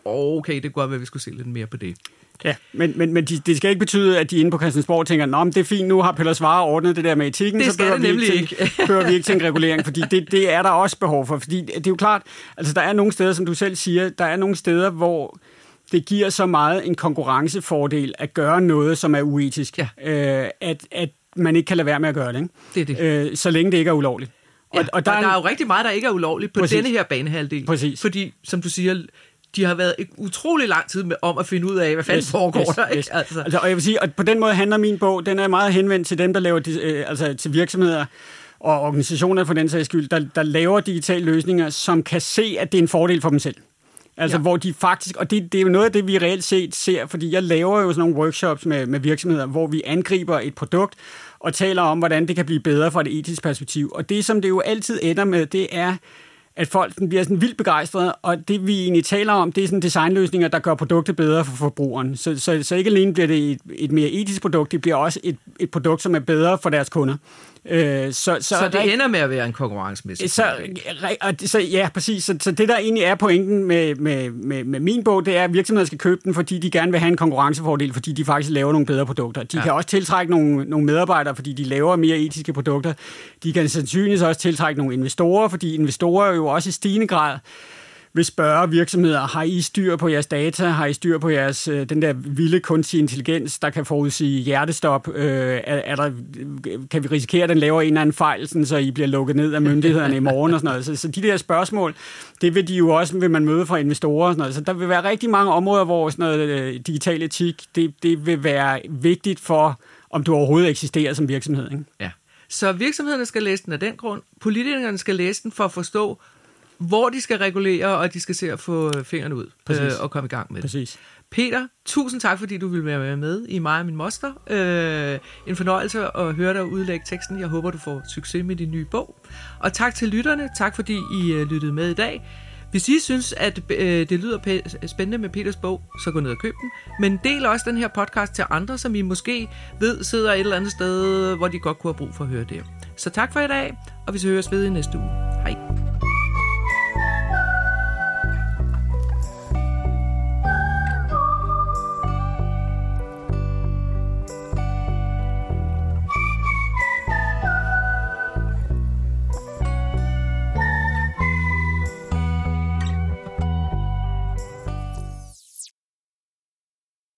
okay, det kunne godt være, at vi skulle se lidt mere på det. Ja, men, men, men de, det skal ikke betyde, at de inde på Christiansborg tænker, nå, men det er fint, nu har Pelle Svare ordnet det der med etikken, det så behøver vi, ikke ikke. Til, behøver vi ikke til en regulering, fordi det, det er der også behov for. Fordi det er jo klart, altså der er nogle steder, som du selv siger, der er nogle steder, hvor det giver så meget en konkurrencefordel at gøre noget, som er uetisk, ja. øh, at, at man ikke kan lade være med at gøre det. Ikke? Det er det. Øh, så længe det ikke er ulovligt. Ja, og, og der, og der er jo rigtig meget, der ikke er ulovligt på Præcis. denne her banehalvdel. Præcis. Fordi, som du siger, de har været utrolig lang tid med, om at finde ud af, hvad fanden yes, foregår yes, der. Ikke? Yes. Altså. Altså, og jeg vil sige, at på den måde handler min bog, den er meget henvendt til dem, der laver, øh, altså til virksomheder og organisationer for den sags skyld, der, der laver digitale løsninger, som kan se, at det er en fordel for dem selv. Altså, ja. Hvor de faktisk, og det, det er jo noget af det, vi reelt set ser, fordi jeg laver jo sådan nogle workshops med, med virksomheder, hvor vi angriber et produkt og taler om, hvordan det kan blive bedre fra et etisk perspektiv. Og det, som det jo altid ender med, det er, at folk bliver sådan vildt begejstrede, og det, vi egentlig taler om, det er sådan designløsninger, der gør produktet bedre for forbrugeren. Så, så, så ikke alene bliver det et, et mere etisk produkt, det bliver også et, et produkt, som er bedre for deres kunder. Øh, så, så, så det ender med at være en konkurrencemæssig så, så ja, præcis. Så, så det, der egentlig er pointen med, med, med, med min bog, det er, at virksomheder skal købe den, fordi de gerne vil have en konkurrencefordel, fordi de faktisk laver nogle bedre produkter. De ja. kan også tiltrække nogle, nogle medarbejdere, fordi de laver mere etiske produkter. De kan sandsynligvis også tiltrække nogle investorer, fordi investorer jo også i stigende grad vil spørge virksomheder, har I styr på jeres data? Har I styr på jeres, den der vilde kunstig intelligens, der kan forudsige hjertestop? Øh, er, er der, kan vi risikere, at den laver en eller anden fejl, sådan, så I bliver lukket ned af myndighederne i morgen? Og sådan noget. Så, så de der spørgsmål, det vil de jo også, vil man møde fra investorer. Og sådan noget. Så der vil være rigtig mange områder, hvor sådan noget øh, digital etik, det, det vil være vigtigt for, om du overhovedet eksisterer som virksomhed. Ikke? Ja. Så virksomhederne skal læse den af den grund. Politikerne skal læse den for at forstå, hvor de skal regulere, og de skal se at få fingrene ud øh, og komme i gang med det. Præcis. Peter, tusind tak, fordi du ville være med i mig og min moster. Øh, en fornøjelse at høre dig udlægge teksten. Jeg håber, du får succes med din nye bog. Og tak til lytterne. Tak, fordi I øh, lyttede med i dag. Hvis I synes, at øh, det lyder p- spændende med Peters bog, så gå ned og køb den. Men del også den her podcast til andre, som I måske ved sidder et eller andet sted, hvor de godt kunne have brug for at høre det. Så tak for i dag, og vi høres ved i næste uge. Hej.